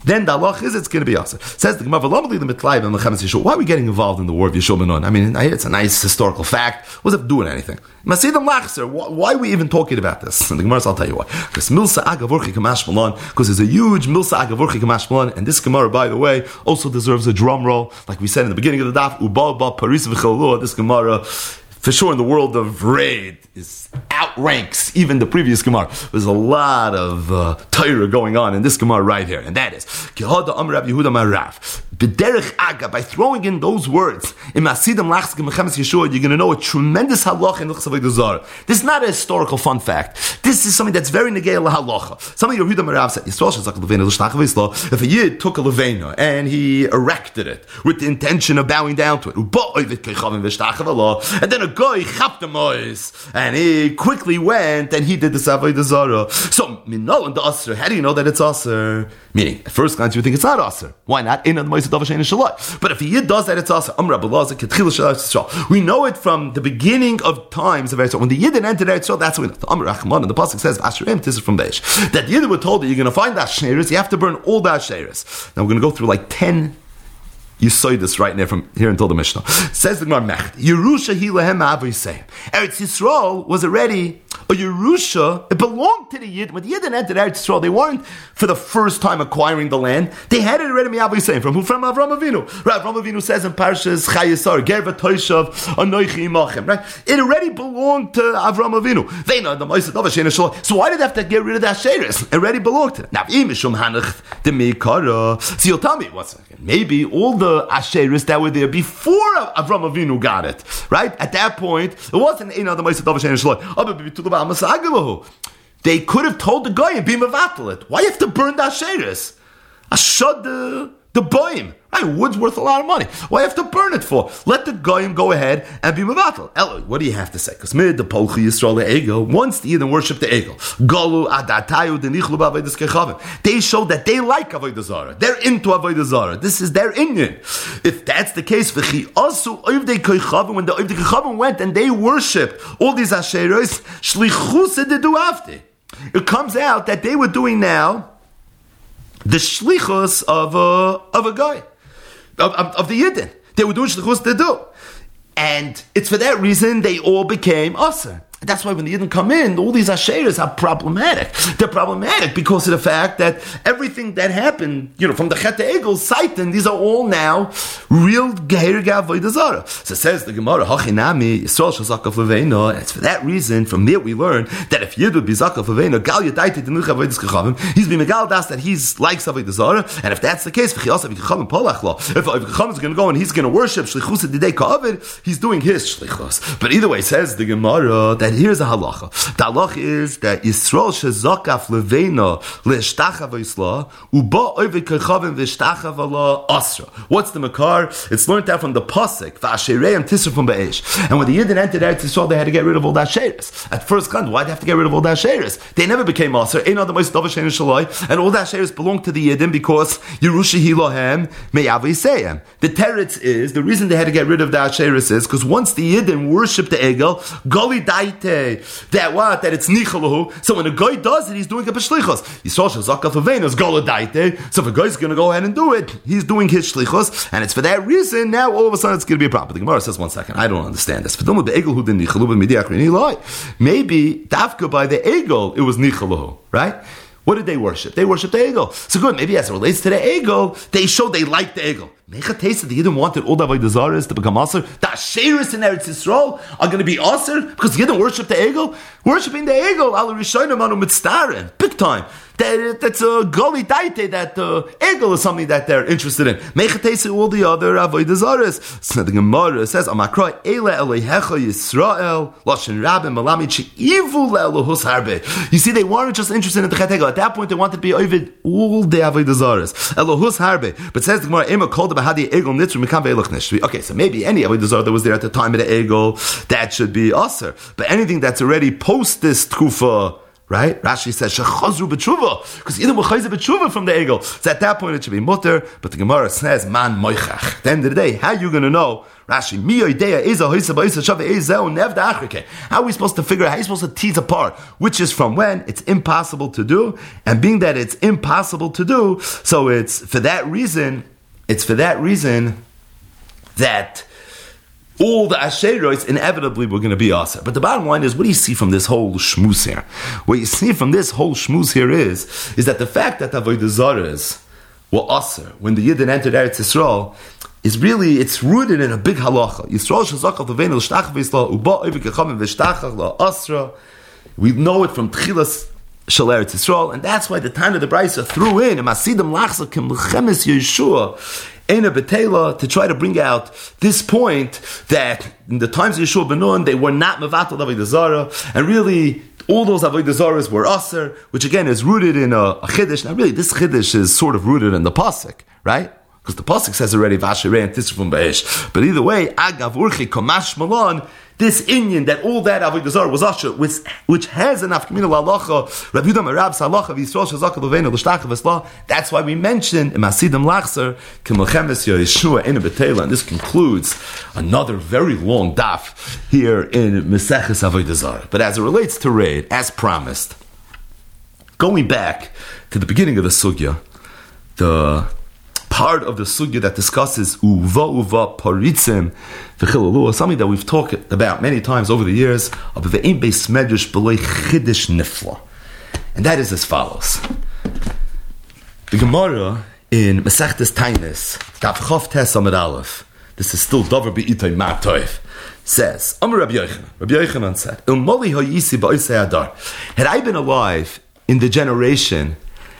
then the halach is it's going to be aser. Says the Gemara, why are we getting involved in the war of Yeshua ben Nun? I mean, it's a nice historical fact. What's it doing anything? Masidim lachser. Why are we even talking about this? And the Gemara, I'll tell you why. Because milsa agavurchi kamash malon. Because there's a huge milsa agavurchi kamash malon, and this Gemara, by the way, also deserves a drum roll, like we said in the beginning of the daf. Uba ba paris v'chalua. This Gemara, for sure, in the world of raid, is outranks even the previous Gemara. There's a lot of uh, Torah going on in this Gemara right here, and that is Kehada Amar Rabbi Yehuda Marav. B'derech aga, by throwing in those words in Masidim Lachskim Mechemes Yeshua, you're going to know a tremendous halacha in L'chas Avodah Zarah. This is not a historical fun fact. This is something that's very negay lahalacha. Some of Yehuda Marav said, Yisrael shazak levena l'shtach v'isla. If a yid took a levena and he erected it with the intention of bowing down to it, and then a guy chapped him and he quickly went and he did the Avodah Zarah. So minol and the aser. How do you know that it's aser? Meaning, at first glance you would think it's not aser. Why not? But if a yid does that, it's aser. We know it from the beginning of times of Eretz Yisrael. When the yid entered Eretz Yisrael, that's what we know. Amr Rachman, and the pasuk says, "Asherim tisser from Beish." That the yid were told that you're going to find that sheiros, you have to burn all that sheiros. Now we're going to go through like ten. You saw this right now from here until the Mishnah. Says the Gemara Mecht, Yerusha hi lehem avosei. Eretz Yisrael was already a Yerusha. It belonged to the Yid. When the Yid entered Eretz Yisrael, they weren't for the first time acquiring the land. They had it already avosei. From who? From Avram Avinu. Right? Avram Avinu says in Parshas Chayesar, Gerva Toishav Anoichi Imachem. Right? It already belonged to Avram Avinu. They know the Ma'aseh Dava Shein Shalom. So why did they have to get rid of that sheiros? It already belonged to them. Now, Imishum Hanach the Meikara. So you'll tell me what's maybe all the Asheris that were there before Avram Avinu got it, right? At that point, it wasn't Ein Adam Ma'aseh Dava Shein Shalom. They could have told the guy and be mevatel it. Why you have to burn the Asheris? Ashad the the boim. Right, wood's worth a lot of money. Why you have to burn it for? Let the goyim go ahead and be mevatel. Elo, what do you have to say? Because mid the polchi Yisrael the egel. Once the Yidden worship the egel, galu adatayu denichlu b'avodas kechavim. They show that they like avodah zarah. They're into avodah zarah. This is their inyan. If that's the case, v'chi also oivdei kechavim, when the oivdei kechavim went and they worshipped all these asheros, shlichus ededu afte. It comes out that they were doing now the shlichus of a of a guy. Of, of, of the Yidden. They were doing shlichus to do. And it's for that reason they all became aser. That's why when the Yidden come in, all these asheras are problematic. They're problematic because of the fact that everything that happened, you know, from the Chet Egel, Satan, these are all now real Geher Avodah Zarah. So says the Gemara, Hachinami, Yisrael Shazakav Leveina, and it's for that reason, from there we learn that if Yid would be Zakav Leveina, Gal Yadaiti Tenuch Avodas Kechavim, he's being Megal Das that he's likes Avodah Zarah, and if that's the case, V'chiasav Kechavim Polachla, if Kechavim is going to go and he's going to worship Shlichus Didei Ka'avid, he's doing his Shlichus. But either way, says the Gemara, that here's a halacha. The halacha is that Yisrael shezakaf leveina le'shtachav v'isla uba oived kechavim v'shtachav ala asra. What's the makar? It's learned out from the pasuk v'ashereim tisser from be'esh. And when the Yidden entered Eretz Yisrael, they had to get rid of all that sheiros. At first glance, why did they have to get rid of all that sheiros? They never became asra. Ein adam ma'aseh dava shein shalai, and all that sheiros belonged to the Yidden because Yerusha hi lohem me'avoseihem. The teretz is the reason they had to get rid of that sheiros is because once the Yidden worshipped the egel, gali dait that what? That it's nichalahu. So when a guy does it, he's doing a b'shlichos. Yisrael shazakav avenos goladaite. So if a guy's going to go ahead and do it, he's doing his shlichos, and it's for that reason now all of a sudden it's going to be a problem. The Gemara says, one second, I don't understand this. Maybe dafka by the egel it was nichalahu, right? What did they worship? They worshiped the egel. So good, maybe as it relates to the egel, they showed they liked the egel. Mecha taste that the Yidden wanted all the avodah zarahs to become aser. The asheris in Eretz Yisrael are going to be aser because the Yidden worship the egel. Worshipping the egel, al rishonim anu mitztaren, big time. That, that's a goli daite, that the uh, egel is something that they're interested in. Mecha taste all the other avodah zarahs. So the Gemara says, Amakra ele elohecha Yisrael loshen rabim malami she'ivu le'elohus harbe. You see, they weren't just interested in the chet egel. At that point, they wanted to be ovid all the avodah zarahs. Elohus harbe. But says the Gemara, Ema called okay, so maybe any avodah zarah that was there at the time of the egel, that should be aser. But anything that's already post this tkufa right? Rashi says shechazru b'tshuva, because either mechayzer b'tshuva from the egel. So at that point it should be mutter, but the Gemara says man moichach. At the end of the day, how are you going to know? Rashi, mi yoidea is a hoysa ba'isa shava ezeu nev da'achrike. How are we supposed to figure out? How are you supposed to tease apart which is from when? It's impossible to do, and being that it's impossible to do, so it's for that reason. It's for that reason that all the Asheros inevitably were going to be Aser. But the bottom line is, what do you see from this whole shmuz here? What you see from this whole shmuz here is, is that the fact that Avodah Zaras were Aser when the Yidden entered Eretz Yisrael is really, it's rooted in a big halacha. Yisrael shazakal tavenu l'shtachach v'yisla uba oivik echamim v'shtachach la'asra. We know it from Tchilas Shel Eretz Yisrael, and that's why the time of the Brisa threw in Masidim lachsa kem l'chemes Yeshua Eina Betela, to try to bring out this point that in the times of Yeshua ben Nun, they were not mevatel Avodah Zarah, and really all those Avodah Zarahs were aser, which again is rooted in a, a chiddush. Now really, this chiddush is sort of rooted in the pasuk, right? Because the pasuk says already Vasherei and Tisrufim Be'esh. But either way, Agav Urchi Komash Malon, this Inyan that all that Avodah Zarah was asher, which, which has an afkamina la'alacha, Rav Yudah Merab's halacha v'Yisrael shazakal l'veinu l'shtachah v'sla. That's why we mentioned in Masidim Lachser K'melchemes Yeshua Eina Betela, and this concludes another very long daf here in Meseches Avodah Zarah. But as it relates to Raid, as promised, going back to the beginning of the sugya, the part of the sugya that discusses uva uva paritzim v'chilalua, something that we've talked about many times over the years, of the ein beis medrash b'loi chiddush nifla, and that is as follows. The Gemara in Masechtes Tainis, Daf Chof Tes Amud Aleph, this is still Dover Be'itay Ma'toiv, says, Amar Rabbi Yochanan, Rabbi Yochanan said, Il moli ha'yisi ba'isei adar. Had I been alive in the generation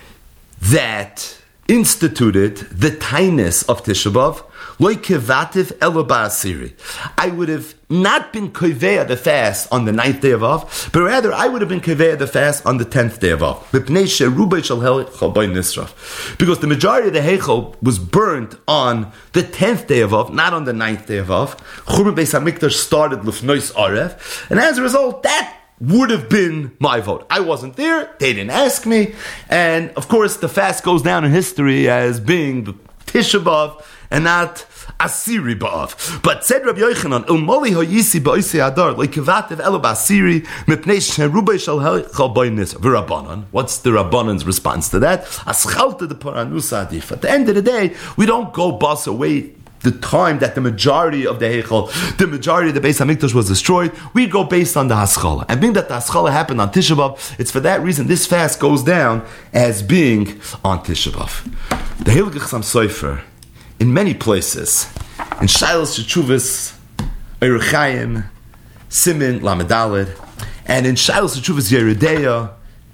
that instituted the tainis of Tisha B'Av, loy kevativ elo ba'asiri, I would have not been koveya the fast on the ninth day of Av, but rather I would have been koveya the fast on the tenth day of Av. Because the majority of the heichal was burnt on the tenth day of Av, not on the ninth day of Av. Churban Beis Hamikdash started l'fnois arev, and as a result, that would have been my vote. I wasn't there, they didn't ask me, and of course the fast goes down in history as being the Tisha B'Av and not Asiri B'Av. But said Rabbi Yochanan, Umoli hoyisi ba'isei adar leikevatev elo ba'asiri mipnei sherubei shal hechal b'ynis v'Rabbanan. What's the Rabbanan's response to that? Aschalta de paranusa adif. At the end of the day, we don't go bus away the time that the majority of the Heichal, the majority of the Beis HaMikdash was destroyed. We go based on the Haskalah. And being that the Haskalah happened on Tisha B'Av, it's for that reason this fast goes down as being on Tisha B'Av. The Hilgich Chassam Sofer, in many places, in Shilas Shechuvas, Eir Chaim, Simin Lamedalid, and in Shilas Shechuvas Yeridea,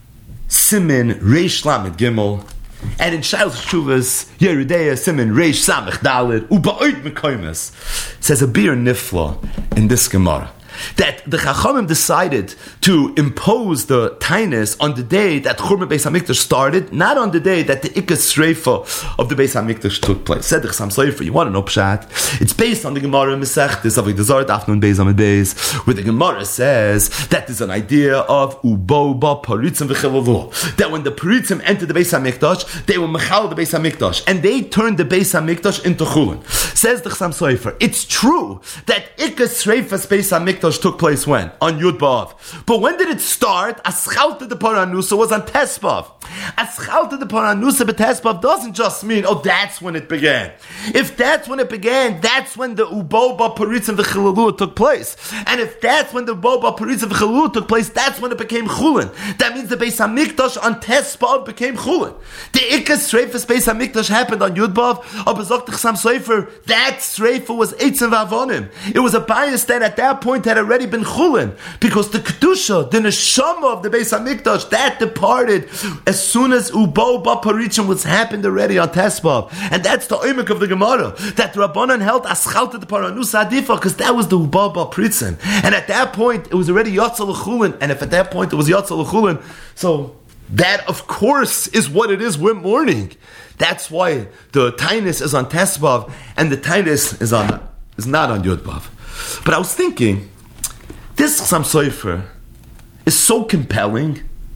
Simin Reish Lamed Gimel, and in Shilas Shuvas, Yeridea, Simin, Reish, Samech, Dalid, Uba'oid Mekoimes, says a bir nifla in this Gemara, that the Chachamim decided to impose the tainis on the day that Churban Beis HaMikdash started, not on the day that the Ikas Shreifa of the Beis HaMikdash took place. Said the Chassam Sofer, you want to know Pshat? It's based on the Gemara Mesechtes of the Zard Afnon Beis Amid Beis, where the Gemara says that there's an idea of Ubo Ba Paritzim V'Chilalu, that when the Paritzim entered the Beis HaMikdash, they were Mechal the Beis HaMikdash, and they turned the Beis HaMikdash into Chulin. Says the Chassam Sofer, it's true that Ikas Shreifa's Beis HaMikdash took place when? On Yud B'Av. But when did it start? Aschalta de Paranusa was on Tespav. Aschalta de Paranusa B'Tespav doesn't just mean, oh, that's when it began. If that's when it began, that's when the Ubo Ba Paritzim V'Chilalu took place. And if that's when the Ubo Ba Paritzim V'Chilalu took place, that's when it became Chulin. That means the Beis HaMikdash on Tespav became Chulin. The Ikas Sreifas Beis HaMikdash happened on Yud B'Av. Abazok Chassam Sofer, that Sreifa was Eitzim V'Avonim. It was a bias that at that point had already been Chulin, because the Kedusha, the Neshama of the Beis HaMikdash, that departed as soon as Ubo Ba Paritzim was happened already on Tespav. And that's the oimik of the Gemara, that the Rabbanan held Aschalta de Paranusa Adifa, because that was the Ubo Ba Paritzim. And at that point, it was already Yotzal Chulin, and if at that point it was Yotzal Chulin, so that of course is what it is we're mourning. That's why the Tainis is on Tespav, and the Tainis is on is not on Yud B'Av. But I was thinking, this Chassam Sofer is so compelling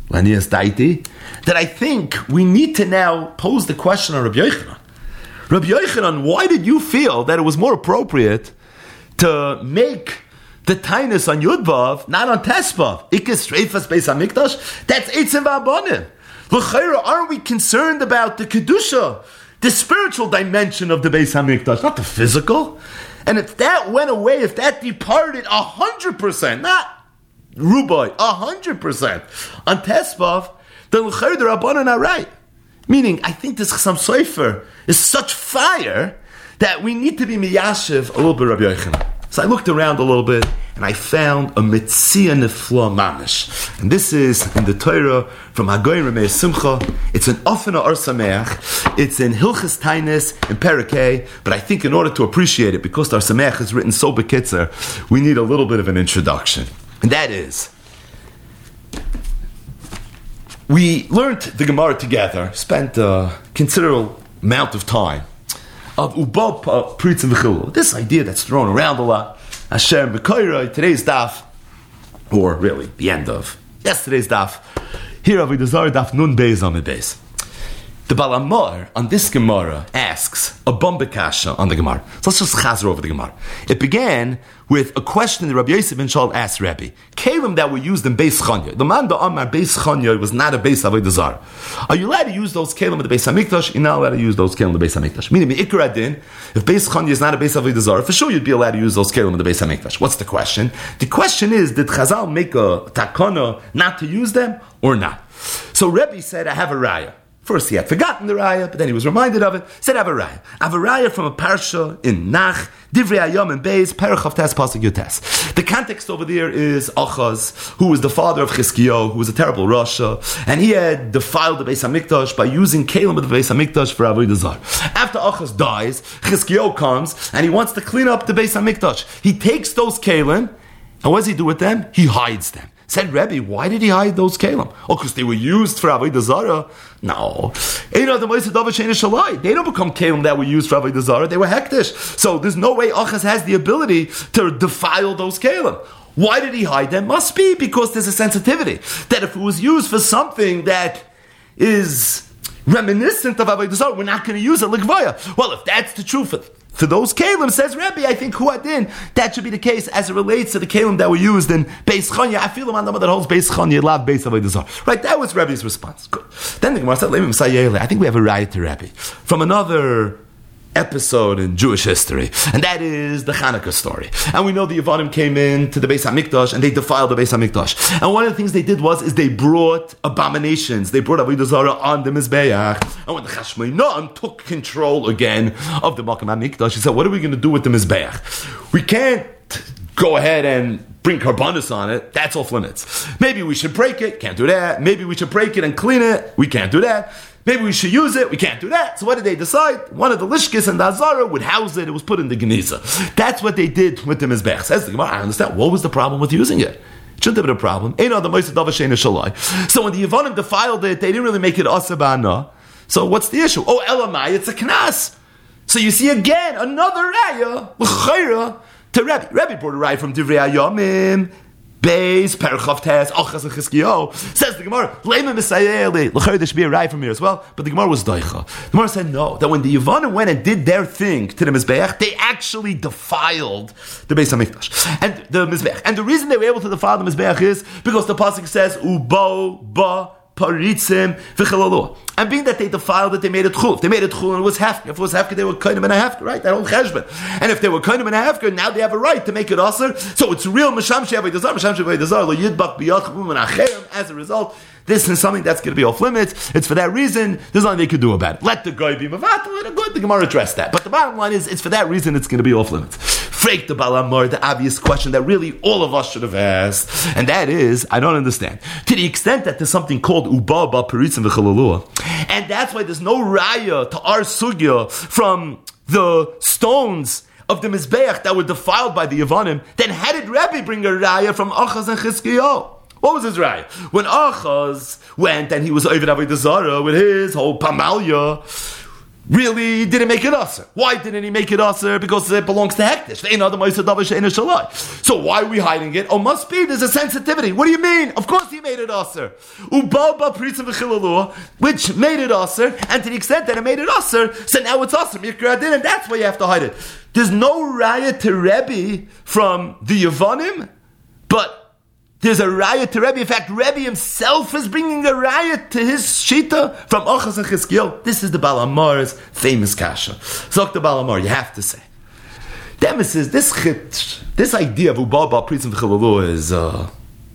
Lanias Daiti, that I think we need to now pose the question on Rabbi Yochanan. Rabbi Yochanan, why did you feel that it was more appropriate to make the tainus on Yudvav, not on Tesvav? Ikis Reifas Beis HaMikdash, that's Eitzim V'Abonim. L'chayra, aren't we concerned about the Kedusha, the spiritual dimension of the Beis HaMikdash, not the physical? And if that went away, if that departed a hundred percent, not Rubai, a hundred percent on Tesvav, then l'chayr the Rabbanan are right. Meaning, I think this Chassam Sofer is such fire that we need to be miyashiv a little bit Rabbi Yochanan. So I looked around a little bit and I found a Metzia Nefla Mamish. And this is in the Torah from Hagoyin Rameh Simcha. It's an Ofena Or Sameach. It's in Hilchas Tainis in Parakeh. But I think in order to appreciate it, because the Or Sameach is written so bekitzer, we need a little bit of an introduction. And that is, we learned the Gemara together, spent a considerable amount of time, of Uba Pritzim V'Chilu. This idea that's thrown around a lot. Hashem B'Koiroi, today's daf, or really, the end of yesterday's daf. Here, Avodah Zarah daf Nun Beis Amid Beis. The Balamar on this Gemara asks a bombekasha on the Gemara. So let's just chazer over the Gemara. It began with a question that Rabbi Yosef ben Shaul asked Rabbi. Kalim that were used in Beis Chanya. The man da Amar Beis Chanya was not a Beis Avodah Zarah. Are you allowed to use those Kalim at the Beis HaMikdash? You're not allowed to use those Kalim at the Beis HaMikdash. Meaning, the Ikra Din, if Beis Chanya is not a Beis Avodah Zarah, for sure you'd be allowed to use those Kalim at the Beis HaMikdash. What's the question? The question is, did Chazal make a takana not to use them or not? So Rabbi said, I have a raya. First, he had forgotten the raya, but then he was reminded of it. Said, I have a raya. I have a raya from a parsha in Nach, Divrei Hayom and Beis, Perach of Tes, Pasuk Yotes. The context over there is Achaz, who was the father of Chizkiyahu, who was a terrible Rasha, and he had defiled the Beis HaMikdash by using Kalim of the Beis HaMikdash for Avodah Zarah. After Achaz dies, Chizkiyahu comes, and he wants to clean up the Beis HaMikdash. He takes those Kalim, and what does he do with them? He hides them. Said Rebbe, why did he hide those kalim? Oh, because they were used for Avodah Zarah? No. They don't become kalim that were used for Avodah Zarah. They were hektish. So there's no way Achaz has the ability to defile those kalim. Why did he hide them? Must be because there's a sensitivity that if it was used for something that is reminiscent of Avodah Zarah, we're not going to use it l'gvaya. Well, if that's the truth for, for those kalim, says Rebbe, I think huadin, that should be the case as it relates to the kalim that were used in Beis Chanya. I feel on the that holds Beis Chanya, love Beis Avodah Zarah. Right, that was Rebbe's response. Good. Then the Gemara said, I think we have a right to Rebbe from another episode in Jewish history, and that is the Hanukkah story. And we know the Yevanim came in to the Beis HaMikdash and they defiled the Beis HaMikdash. And one of the things they did was is they brought abominations. They brought Avodah Zarah on the Mizbeach. And when the Chashmonaim took control again of the Makam HaMikdash, he said, what are we going to do with the Mizbeach? We can't go ahead and bring karbanos on it. That's off limits. Maybe we should break it. Can't do that. Maybe we should break it and clean it. We can't do that. Maybe we should use it. We can't do that. So what did they decide? One of the Lishkis and the Azara would house it. It was put in the Geniza. That's what they did with the Mizbech. Says the Gemara, I understand. What was the problem with using it? It shouldn't have been a problem. So when the Yevanim defiled it, they didn't really make it asabana. So what's the issue? Oh, Elamai, it's a knas. So you see again, another raya, l'chayra, to Rebbe. Rebbe brought a raya from Divrei Hayomim, Beis, Perchav Tes, Achaz and Chizkiyahu. Says the Gemara, Leima Misayeli. L'chayr, there should be a raya from here as well. But the Gemara was doicha. The Gemara said no, that when the Yevanim went and did their thing to the Mizbeach, they actually defiled the Beis HaMikdash and the Mizbeach. And the reason they were able to defile the Mizbeach is because the pasuk says, Ubo ba paritzim v'chalalu. And being that they defiled it, they made it chul. If they made it chul and it was hefker, if it was hefker, they were kainim and a hefker, right? That old cheshbon. And if they were kainim and a hefker, now they have a right to make it aser. So it's real masham she'avay dazar, masham she'avay dazar, lo yidbak biyachum and acherem. As a result, this is something that's going to be off limits. It's for that reason. There's nothing they could do about it. Let the guy be mavatal. Let the good. The Gemara address that. But the bottom line is, it's for that reason. It's going to be off limits. Freak the balamar, the obvious question that really all of us should have asked, and that is, I don't understand. To the extent that there's something called uba ba peritzim v'chalalua, and that's why there's no raya to our sugya from the stones of the Mizbeach that were defiled by the Yevanim. Then how did Rebbe bring a raya from Achaz and Chizkiyahu? What was his raya? When Achaz went and he was over Avodah Zarah with his whole pamalia, really didn't make it usher. Why didn't he make it usher? Because it belongs to Hektish. So why are we hiding it? Oh, must be there's a sensitivity. What do you mean? Of course he made it usher. Which made it usher, and to the extent that it made it usher, so now it's usher. And that's why you have to hide it. There's no raya to Rebbe from the Yevonim, but there's a raya to Rebbe. In fact, Rebbe himself is bringing a raya to his shita from Achaz and Chizkiyahu. This is the Baal Hamar's famous kasha. Zok the Baal Hamar, you have to say. Demis says, this chit, this idea of Ubaba, Pritzim V'Chilalu is uh,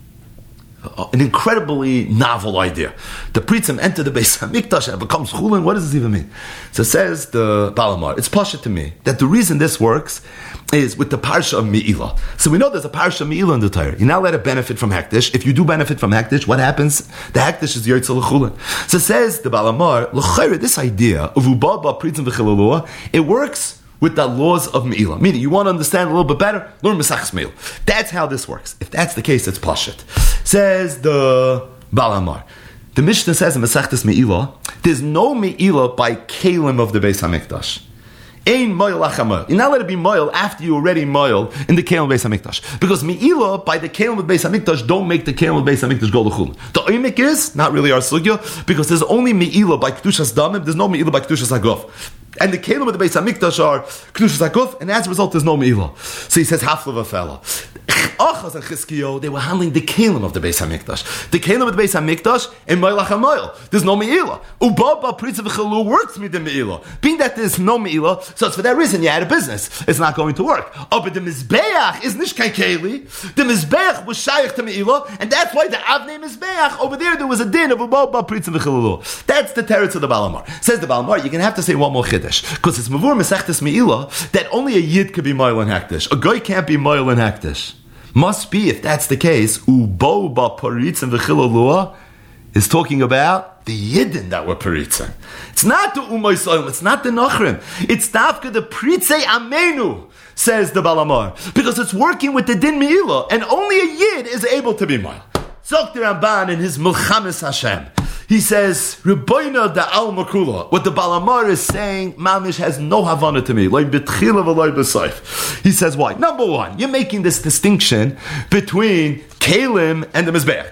an incredibly novel idea. The Pritzim enter the Beis HaMikdash and becomes Chulin. What does this even mean? So says the Baal Hamar, it's pasha to me that the reason this works is with the Parsha of Me'ilah. So we know there's a Parsha of Me'ilah in the Torah. You're not allowed to benefit from Hektish. If you do benefit from Hektish, what happens? The Hektish is Yotze L'Chulin. So says the Baal Hamar, L'chayre, this idea of Ubaba, Pritzim V'Chilalu, it works with the laws of Me'ilah. Meaning, you want to understand a little bit better? Learn Mesachas Me'ilah. That's how this works. If that's the case, it's Pashit. Says the Baal Hamar. The Mishnah says in Mesachas Me'ilah, there's no Me'ilah by Kalim of the Beis HaMikdash. Ein moil achamoil. You're not allowed to be moil after you already moil in the Kalim Beis HaMikdash. Because Me'ilah, by the Kalim of Beis HaMikdash, don't make the Kalim of Beis HaMikdash go l'chulin. The oimik is, not really our sugya, because there's only Me'ilah by Kedushas Damim, there's no Me'ilah by Kedushas Haguf. And the Kalim of the Beis HaMikdash are Kedushas Haguf, and as a result, there's no Me'ilah. So he says, half of a fella. Achaz and Chizkiyahu, they were handling the Kalim of the Beis HaMikdash. The Kalim of the Beis HaMikdash, in Moil HaMoil. There's no Me'ilah. Ubaba Pritzim V'Chilalu works with the Me'ilah. Being that there's no Me'ilah, so it's for that reason you had a business. It's not going to work. Oh, but the Mizbeach is nicht kein Keli. The Mizbeach was shaykh to Me'ilah, and that's why the Avnei Mizbeach, over there, there was a din of Ubaba Pritzim V'Chilalu. That's the teretz of the Baal Hamar. Says the Baal Hamar, you're going to have to say one more Chiddush. Because it's Mavur Mesechtes Me'ilah that only a Yid could be Moil and Hektish. A guy can't be Moil and Hektish. Must be, if that's the case, Ubo ba Paritzim V'Chilalu is talking about the Yidden that were Paritzim. It's not the Umay Soil, it's not the Nachrim. It's Dafka the Pritzei Amenu, says the Baal Hamar. Because it's working with the Din Me'ilah, and only a Yid is able to be Moil. Zok the Ramban in his Milchamis Hashem. He says, Rebbeinu da al makula. What the Baal Hamar is saying, Mamish has no havana to me. Like betchila v'loy b'sayf. He says, why? Number one, you're making this distinction between Kalim and the Mizbeach.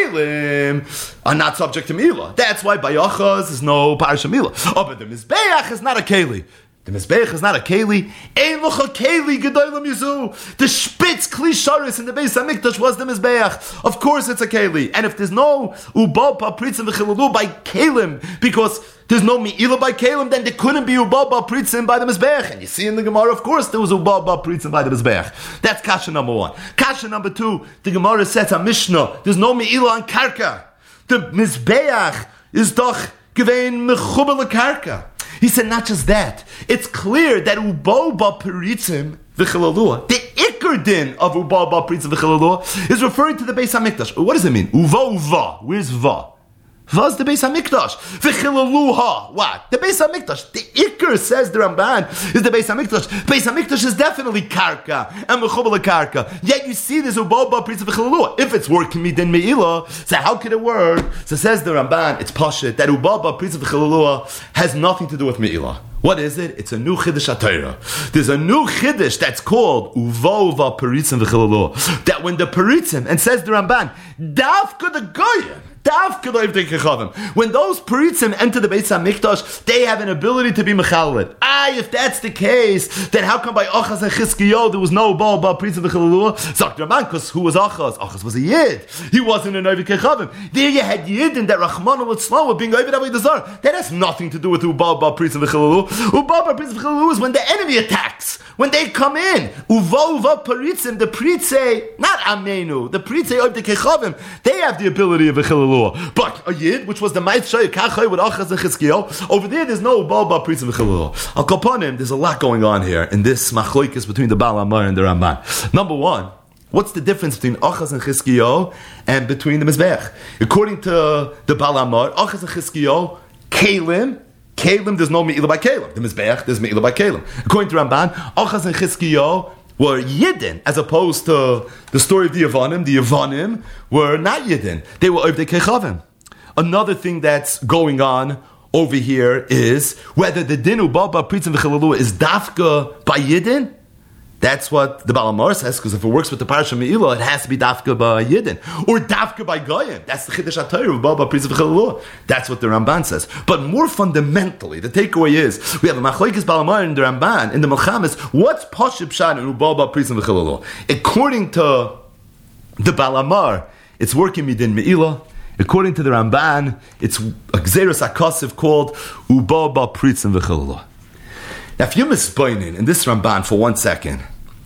Kalim are not subject to Me'ilah. That's why by Achaz is no Parsha Me'ilah. Oh, but the Mizbeach is not a Keli. The Mizbeach is not a Keli. Ein locha Keli gedoylem yuzu. The Spitz Kli Sharis in the Beis HaMikdash was the Mizbeach. Of course it's a Keli. And if there's no Ubal Pa Pritzim V'Chilalu by Kalim, because there's no Me'ilah by Kalim, then there couldn't be Ubal Pa Pritzim by the Mizbeach. And you see in the Gemara, of course, there was Ubal Pa Pritzim by the Mizbeach. That's Kasha number one. Kasha number two, the Gemara says a Mishnah, there's no Me'ilah on Karka. The Mizbeach is doch gewein mechubel Karka. He said, not just that. It's clear that Ubo ba Paritzim V'Chilalu, the Iker din of Ubo ba Paritzim V'Chilalu, is referring to the Beis HaMikdash. What does it mean? Uva uva. Where's va? Va is the Beis HaMikdash. V'Chilalu ha. What? The Beis HaMikdash. The Iker, says the Ramban, is the Beis HaMikdash. Beis HaMikdash is definitely Karka and Mechubal Karka. Yet you see this Ubo ba Paritzim V'Chilalu. If it's working me then Me'ilah, so how could it work? So says the Ramban, it's Pashit, that Ubo ba Paritzim V'Chilalu has nothing to do with Me'ilah. What is it? It's a new Chiddush HaTorah. There's a new Chiddush that's called Uvo uva Paritzim V'Chilalu. That when the Paritzim, and says the Ramban, Davka the Goyim, when those Paritzim enter the Beis HaMikdash, they have an ability to be Mechaled. Ah, if that's the case, then how come by Achaz and Chizkiyahu there was no Baal Baal Paritzim V'Chilalu? Zok Ramban, because who was Achaz? Achaz was a Yid. He wasn't an Oivik Kechavim. There you had Yidin that Rachmana would slow being Oivik Avodah Zarah. That has nothing to do with Baal Baal Paritzim V'Chilalu. Baal Baal Paritzim V'Chilalu is when the enemy attacks, when they come in. Uva uva Paritzim, the Pritzei, not Amenu, the Pritzei Oivik Kechavim, they have the ability of V'Chilalu. But a Yid, which was the Ma'it Shoy Kachay with Achaz and Chizkiyahu, over there there's no Baal Baal Paritzim V'Chilalu. Al Kapanim, there's a lot going on here in this machloikis between the Baal Hamar and the Ramban. Number one, what's the difference between Achaz and Chizkiyahu and between the Mizbeach? According to the Baal Hamar, Achaz and Chizkiyahu, Kalim, Kalim, there's no Me'ilah by Kalim. The Mizbeach, there's Me'ilah by Kalim. According to Ramban, Achaz and Chizkiyahu were Yidden, as opposed to the story of the Yevonim. The Yevonim were not Yidden. They were Ovdei Kechavim. Another thing that's going on over here is whether the din ubaba pritzim v'chilalua is dafka by Yidden. That's what the Baal HaMaor says, because if it works with the Parasha Me'ilah, it has to be dafka by Yidden. Or dafka by Goyim. That's the Chiddush HaTorah of Ubaba pritzim v'chilalua. That's what the Ramban says. But more fundamentally, the takeaway is, we have a Machlokes Baal HaMaor and the Ramban, in the Melchames, what's Pashut Pshat in Ubaba pritzim v'chilalua? According to the Baal HaMaor, it's working midin Me'ilah. According to the Ramban, it's a Gzeirus HaKosiv called Ubaba pritzim v'chilalua. Now, if you're mispoining in this Ramban for one second,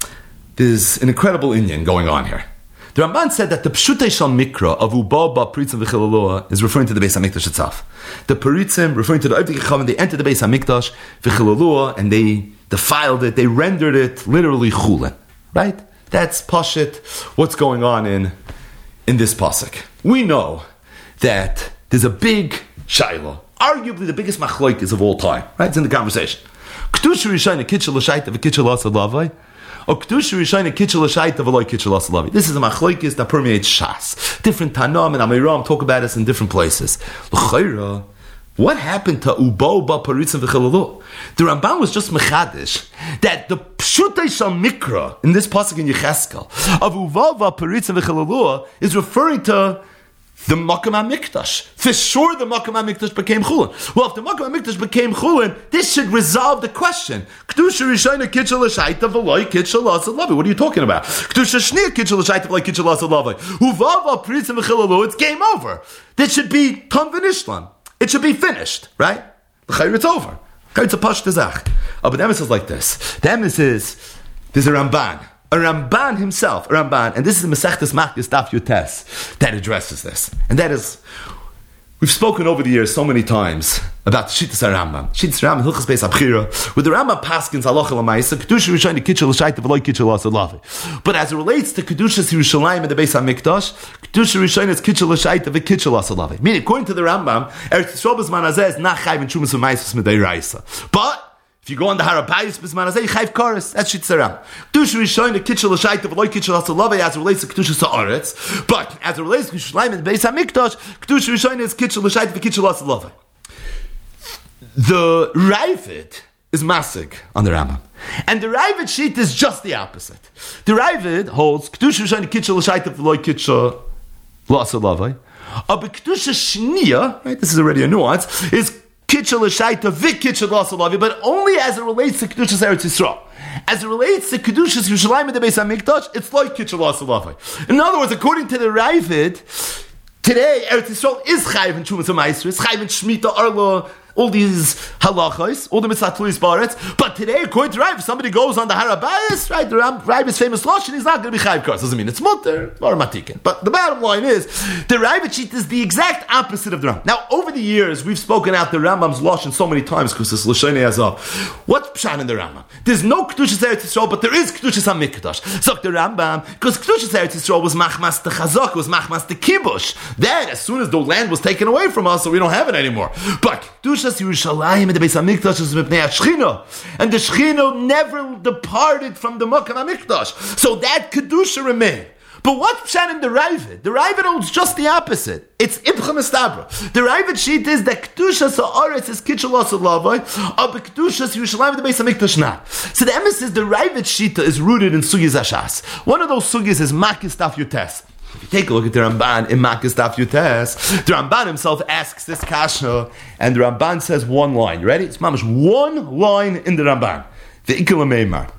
there's an incredible inyan going on here. The Ramban said that the Pshutei Shal Mikra of Ubaba pritzim v'chilalua is referring to the Beis HaMikdash itself. The Paritzim, referring to the Oivdei Chachamim, they entered the Beis HaMikdash v'chilalua and they defiled it, they rendered it literally chulin. Right? That's Pashut, what's going on in, in this pasuk. We know that there's a big shayla, arguably the biggest machlokes of all time. Right? It's in the conversation. Kedusha Rishayna Kitchel L'Shaita v'Kitchel L'Asalavai, or Kedusha Rishayna Kitchel L'Shaita v'Loi Kitchel L'Asalavai. This is a machlokes that permeates Shas. Different Tanam and Amiram talk about this in different places. L'chayra, what happened to Ubo ba Paritzim v'Chilalu? The Ramban was just mechadish that the Pshutei Shal Mikra in this pasuk in Yecheskel of Ubo ba Paritzim v'Chilalu is referring to the Makam HaMikdash. For sure the Makam HaMikdash became Chulin. Well, if the Makam HaMikdash became Chulin, this should resolve the question. Kedusha Rishayna Kitchel L'Shaita v'Loi Kitchel L'Asalavai. What are you talking about? Kedusha Shniya Kitchel L'Shaita v'Loi Kitchel L'Asalavai. Uvava Pritzim v'Chilalu. It's game over. This should be Ton v'Nishlan. It should be finished, right? It's over. It's a Pashut Zach. Oh, but the emes is like this. The emes is, there's a Ramban. A Ramban himself, a Ramban, and this is Masechtas Machkas Daf Yutes that addresses this. And that is, we've spoken over the years so many times about the Shittas HaRambam. Shittas HaRambam, Hilchas Beis HaBchira, with the Rambam Paskins Halacha L'Maisa, Kedusha Rishayna Kitchel L'Shaita v'Loi Kitchel L'Asalavai. But as it relates to Kedushas Yerushalayim and the Beis HaMikdash, Kedusha Rishayna is Kitchel L'Shaita v'Kitchel L'Asalavai. Meaning, according to the Rambam, Eretz Yisrael B'zman Hazeh is not chayv in Shumas v'Maisas M'Deiraisa. But if you go on the Harabayis B'zman Hazeh, chayv kares. That's Shittas HaRambam. Kedusha Rishayna Kitchel L'Shaita v'Loi Kitchel L'Asalavai as it relates to Kedushas Ha'aretz. But as it relates to Yerushalayim and the Beis HaMikdash, Kedusha Rishayna is Kitchel L'Shaita v'Kitchel L'Asalavai. The Ravid is masig on the Rambam. And the Ravid sheet is just the opposite. The Ravid holds Kedusha Rishayna Kitchel L'Shaita v'Loi Kitchel L'Asalavai. But Kedusha Shniya, right, this is already a nuance, is Kitchel L'Shaita v'Kitchel L'Asalavai, but only as it relates to Kedushas Eretz Yisrael. As it relates to Kedushas Yerushalayim and the Beis HaMikdash, it's like Kitchel L'Asalavai. In other words, according to the Ravid, today Eretz Yisrael is chayv in Shumas HaMaisros, chayv in Shemitah, Arla, all these halachos, all the mitzvot tluis ba'aretz. But today, according to Rav, if somebody goes on the Harabayis, right, the Rav is famous lashon, he's not going to be chayv kars. Doesn't mean it's mutter or matikin. But the bottom line is, the Rav sheet is the exact opposite of the Rambam. Now, over the years, we've spoken out the Rambam's lashon so many times because it's l'shonei azov. What's pshat in the Rambam? There's no kedushas Eretz Yisrael, but there is kedushas HaMikdash. So the Rambam, because kedushas Eretz Yisrael was machmas the chazak, was machmas the kibush. Then, as soon as the land was taken away from us, so we don't have it anymore. But kedushas Yerushalayim and the Beis HaMikdash is mipnei HaShechina, and the Shechina never departed from the Makam HaMikdash. So that kedusha remained. But what's pshat in the Ravid? The Ravid holds just the opposite. It's Ibcha Mestabra. The Ravid sheet is that Kedushas Ha'aretz is Kitchel L'Asalavai, or Kedushas Yerushalayim and the Beis HaMikdash not. So the emes is the Ravid sheet is rooted in Sugis Hashas. One of those Sugis is Makis Daf Yutes. If you take a look at the Ramban in Makis Daf Yutes, the Ramban himself asks this kasha, and the Ramban says one line. You ready? It's mamash one line in the Ramban. The Ikil Meimar.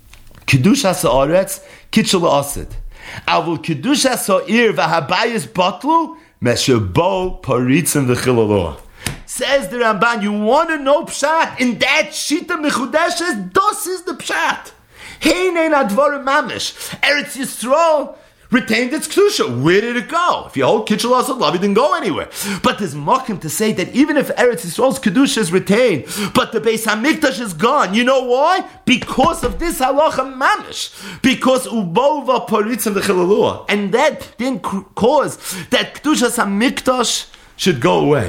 Kedushas Ha'aretz, Kitchel L'Asid. Avul Kedusha So'ir v'habayis batlu meshabo paritzim v'chilalu. Says the Ramban, you want to know pshat in that shita mechudeshes? Das is the pshat. Heinein advarim mamish. Eretz Yisrael retained its kedusha. Where did it go? If you hold Kitchel L'Asalavai, it didn't go anywhere. But there's makom to say that even if Eretz Yisrael's kedusha is retained, but the Beis HaMikdash is gone. You know why? Because of this halacha mamish. Because ubova paritzim v'chilalua, and that didn't cause that kedushas HaMikdash should go away.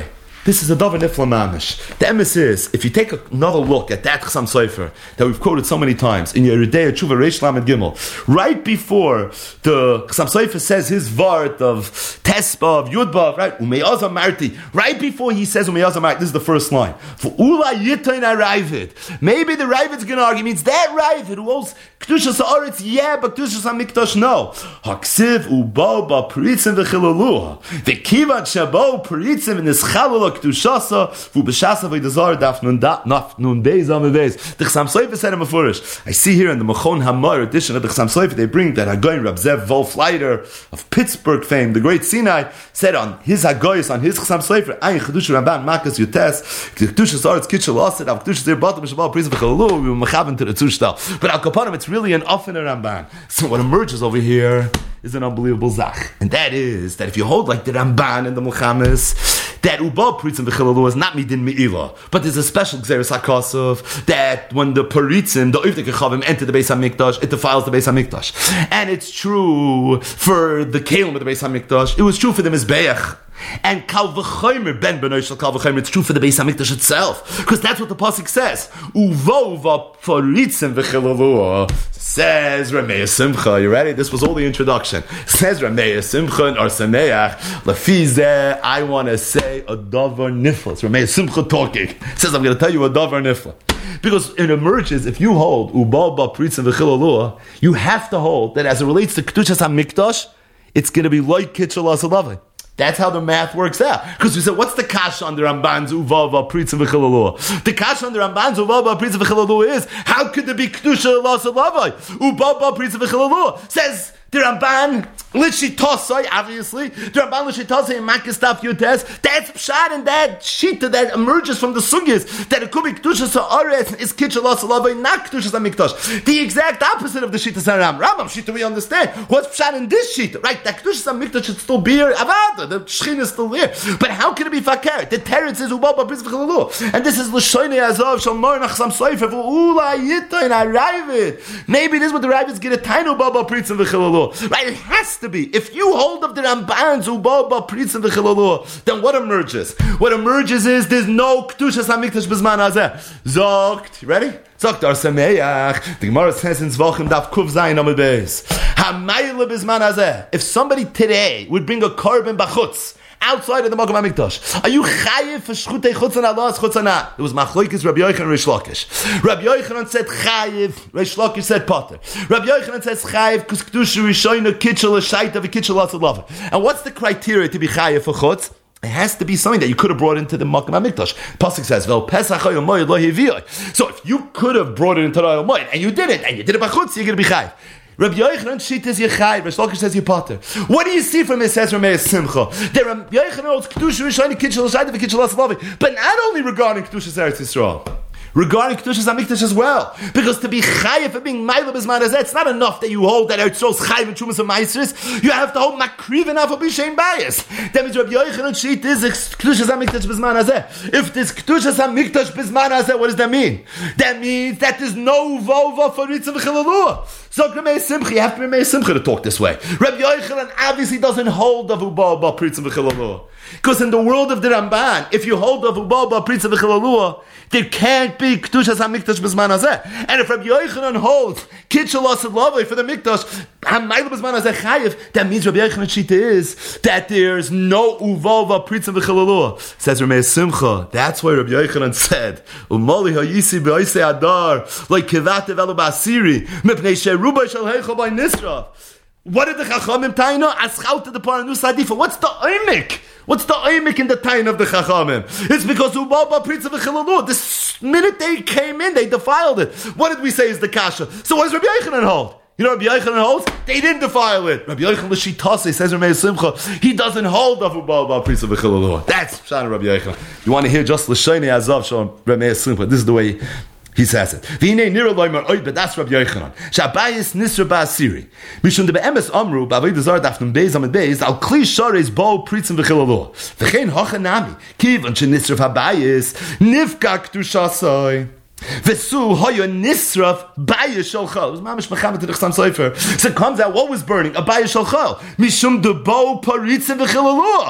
This is a davar nifla mamish. The emes is, if you take another look at that Chassam Sofer that we've quoted so many times in Yeridei Tshuva Reish Lamed Gimel, right before the Chassam Sofer says his vart of Tespa, of Yudba, right? Umeyaza Marti. Right before he says Umeyaza Marti, this is the first line. For Ula Yitayin Aravid. Maybe the Ravid's going to argue, means that Ravid who owes Kedushas HaOretz, yeah, but Kedushas HaMikdash, no. Haksiv Ubo Ba Peritzim V'chilaluha. V'kivat Shabo Peritzim V'nischalula Kedushasa Vu B'shasa V'ydazar Daf Nun Beis Ame Beis. The Chassam Sofer said in Mefurish. I see here in the Machon Hamar edition of the Chassam Sofer, they bring that Hagoyin Rab Zev Wolf Leiter of Pittsburgh fame, the great Sinai, said on his Hagoyis, on his Chassam Sofer, Ayin Chedush Ramban Makas Yutes, Kedushas HaOretz Kitchel Asid, Av Kedushas Zir Batam Shabal Peritzim V'chilaluha, we were mechaven to the Tzushdal. But Al Kapanim, it's really an off in a Ramban. So what emerges over here is an unbelievable zach. And that is, that if you hold like the Ramban and the Muhammad's, that Uba Peritzim V'chilaluha is not Midin Me'ila, but there's a special Gzeres HaKosov, that when the Peritzim, the Oivdei Kechavim, enter the Beis HaMikdash, it defiles the Beis HaMikdash. And it's true for the Kelim of the Beis HaMikdash, it was true for the Mizbeach. And Kal V'chomer, Ben Benoy Shel Kal V'chomer, it's true for the Beis HaMikdash itself. Because that's what the Pasuk says. Uvo V'Poritzim V'chilaluha. Says Ramei Simcha. You ready? This was all the introduction. Says Ramei Simcha or Sameach. Lafizeh, I want to say a davar nifla. It's Ramei Simcha talking. Says, I'm going to tell you a davar nifla. Because it emerges, if you hold Uba Ba Peritzim V'chilaluha, you have to hold that as it relates to Kedushas HaMikdash, it's going to be like Kitchel Asalavai. That's how the math works out. Because we said, what's the kasha on the Ramban's Uvava Peritzim V'chilaluha? The kasha on the Ramban's Uvava Peritzim V'chilaluha is, how could there be Kedusha L'Asalavai? Uvava Peritzim V'chilaluha says the Ramban L'Shitosai, obviously. The Ramban L'Shitosai in Makistaf Yutes. That's Pshat and that Shita that emerges from the Sugyas, that it could be Kedusha Sa'aretz is Kitchel L'Asalavai, not Kedusha Sa'mikdash. The exact opposite of the Shita Sa'ram. Rambam Shita we understand. What's Pshat in this Shita? Right, that Kedusha Sa'mikdash should still be here. Avada. The Shechin is still there. But how can it be Fakir? The Teretz is Ubaba Peritzim V'chilaluha. And this is L'shoinei Azov, Shalmar Nachsam Soifer, Ula Yita, and I arrive it. Maybe this is what the Rabbis get a tiny Ubaba Peritzim V'chilaluha. Right? It has to be. If you hold of the Ramban's Ubaba Peritzim V'chilaluha, then what emerges? What emerges is there's no Kedushas HaMikdash B'zman Hazeh. Zogt, you ready? Zogt Ar Sameach. The Gemara says in Zvachim Daf Kuv Zayin Amud Beis. Hamayla B'zman Hazeh. If somebody today would bring a korban b'chutz outside of the Makom HaMikdash, are you chayiv for shchutei chutz and Allah's chutz and not? It was Machlokes Rabbi Yochanan and Reish Lakish. Rabbi Yochanan said chayiv, Reish Lakish said potter. Rabbi Yochanan says chayiv because kedusha rishoyna kitchel l'shaita v'kitchel l'asalav. And what's the criteria to be chayiv for chutz? It has to be something that you could have brought into the Makom HaMikdash. Pasuk says, "Vel pesach hayomoy lo hiviyoi." So if you could have brought it into the hayomoy and you didn't, and you did it b'chutz, you're going to be chayiv. Rabbi Yochanan shit is Yechai, Reish Lakish says Yipater. What do you see from this? Says Ramei Simcha. That Rabbi Yochanan holds Kedusha Rishoni Kitchel L'Shayda V'Kitchel L'Asalavi, but not only regarding Kedusha's Eretz Yisrael, regarding Kedushas HaMikdash as well. Because to be chayiv for being Maila B'zman Hazeh, it's not enough that you hold that Eretz Yisrael's chayiv and Shumas and Maisris. You have to hold Makriv and Afal B'Shein Bayis. That means Rabbi Yochanan shit is Kedushas HaMikdash B'zman Hazeh. If there's Kedushas HaMikdash B'zman Hazeh, what does that mean? That means that there's no Vova for Ritzah V'chilaluha. So Ramei Simcha, you have to be Ramei Simcha to talk this way. Rabbi Yochanan obviously doesn't hold of Uba Ba Peritzim V'chilaluha. Because in the world of the Ramban, if you hold of Uba Ba Peritzim V'chilaluha, there can't be Kedushas HaMikdash B'zman Hazeh. And if Rabbi Yochanan holds Kitchel L'Asalav for the Mikdash, Hamayla B'zman Hazeh Chayiv, that means Rabbi Yochanan Shita is that there's no Uva Ba Peritzim V'chilaluha. Says Ramei Simcha. That's why Rabbi Yochanan said, Umali ha'yisi b'oisei adar, like Kevat Evelu Ba'asiri, mipnei she'ruba shel heichel by Nisra. What did the Chachamim taina? Aschal to the Paranus Hadifa. What's the oimik? What's the oimik in the tain of the Chachamim? It's because Ubaba Peritzim V'chilaluha. The minute they came in, they defiled it. What did we say is the kasha? So what does Rabbi Yochanan hold? You know Rabbi Yochanan holds? They didn't defile it. Rabbi Yochanan l'shitase says Ramei Simcha. He doesn't hold of Ubaba Peritzim V'chilaluha. That's Shana Rabbi Yochanan. You want to hear just l'shayne azav shon Ramei Simcha? This is the way he says it. V'hinei nira loimer oy, but that's Rabbi Yochanan. Shabayis nisra ba'asiri. Mishum de be'emes amru, ba'avodah zara daf nun beis amid beis, al kli shareis bo Peritzim V'chilaluha. V'chein hachanami, kivan shenisraf habayis, nifka k'tushasai. V'su hoya nisraf bayis shalchal. It was mamish mechamet to the Chassam Sofer. So it comes out, what was burning? A bayis shalchal. Mishum de bo Peritzim V'chilaluha.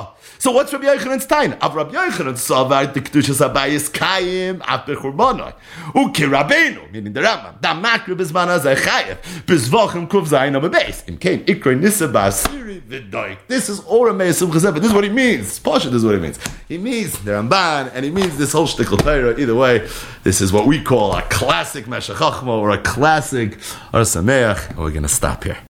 So what's Rabbi Yochanan's time? Av Rabbi Yochanan savar the kedushas habayis kayim af bechurbanoi. Uki Rabbeinu, meaning the Rambam. Da makri bezman hazeh chayev bezvachim kuv zayin of a base. Im kein ikroi nisa ba'asiri v'doik. This is Ora Me'esim Chazevah. This is what he means. Pasha, this is what he means. He means the Ramban, and he means this whole shtickle Torah. Either way, this is what we call a classic Meshech Chochmah or a classic Ar Sameach. And we're going to stop here.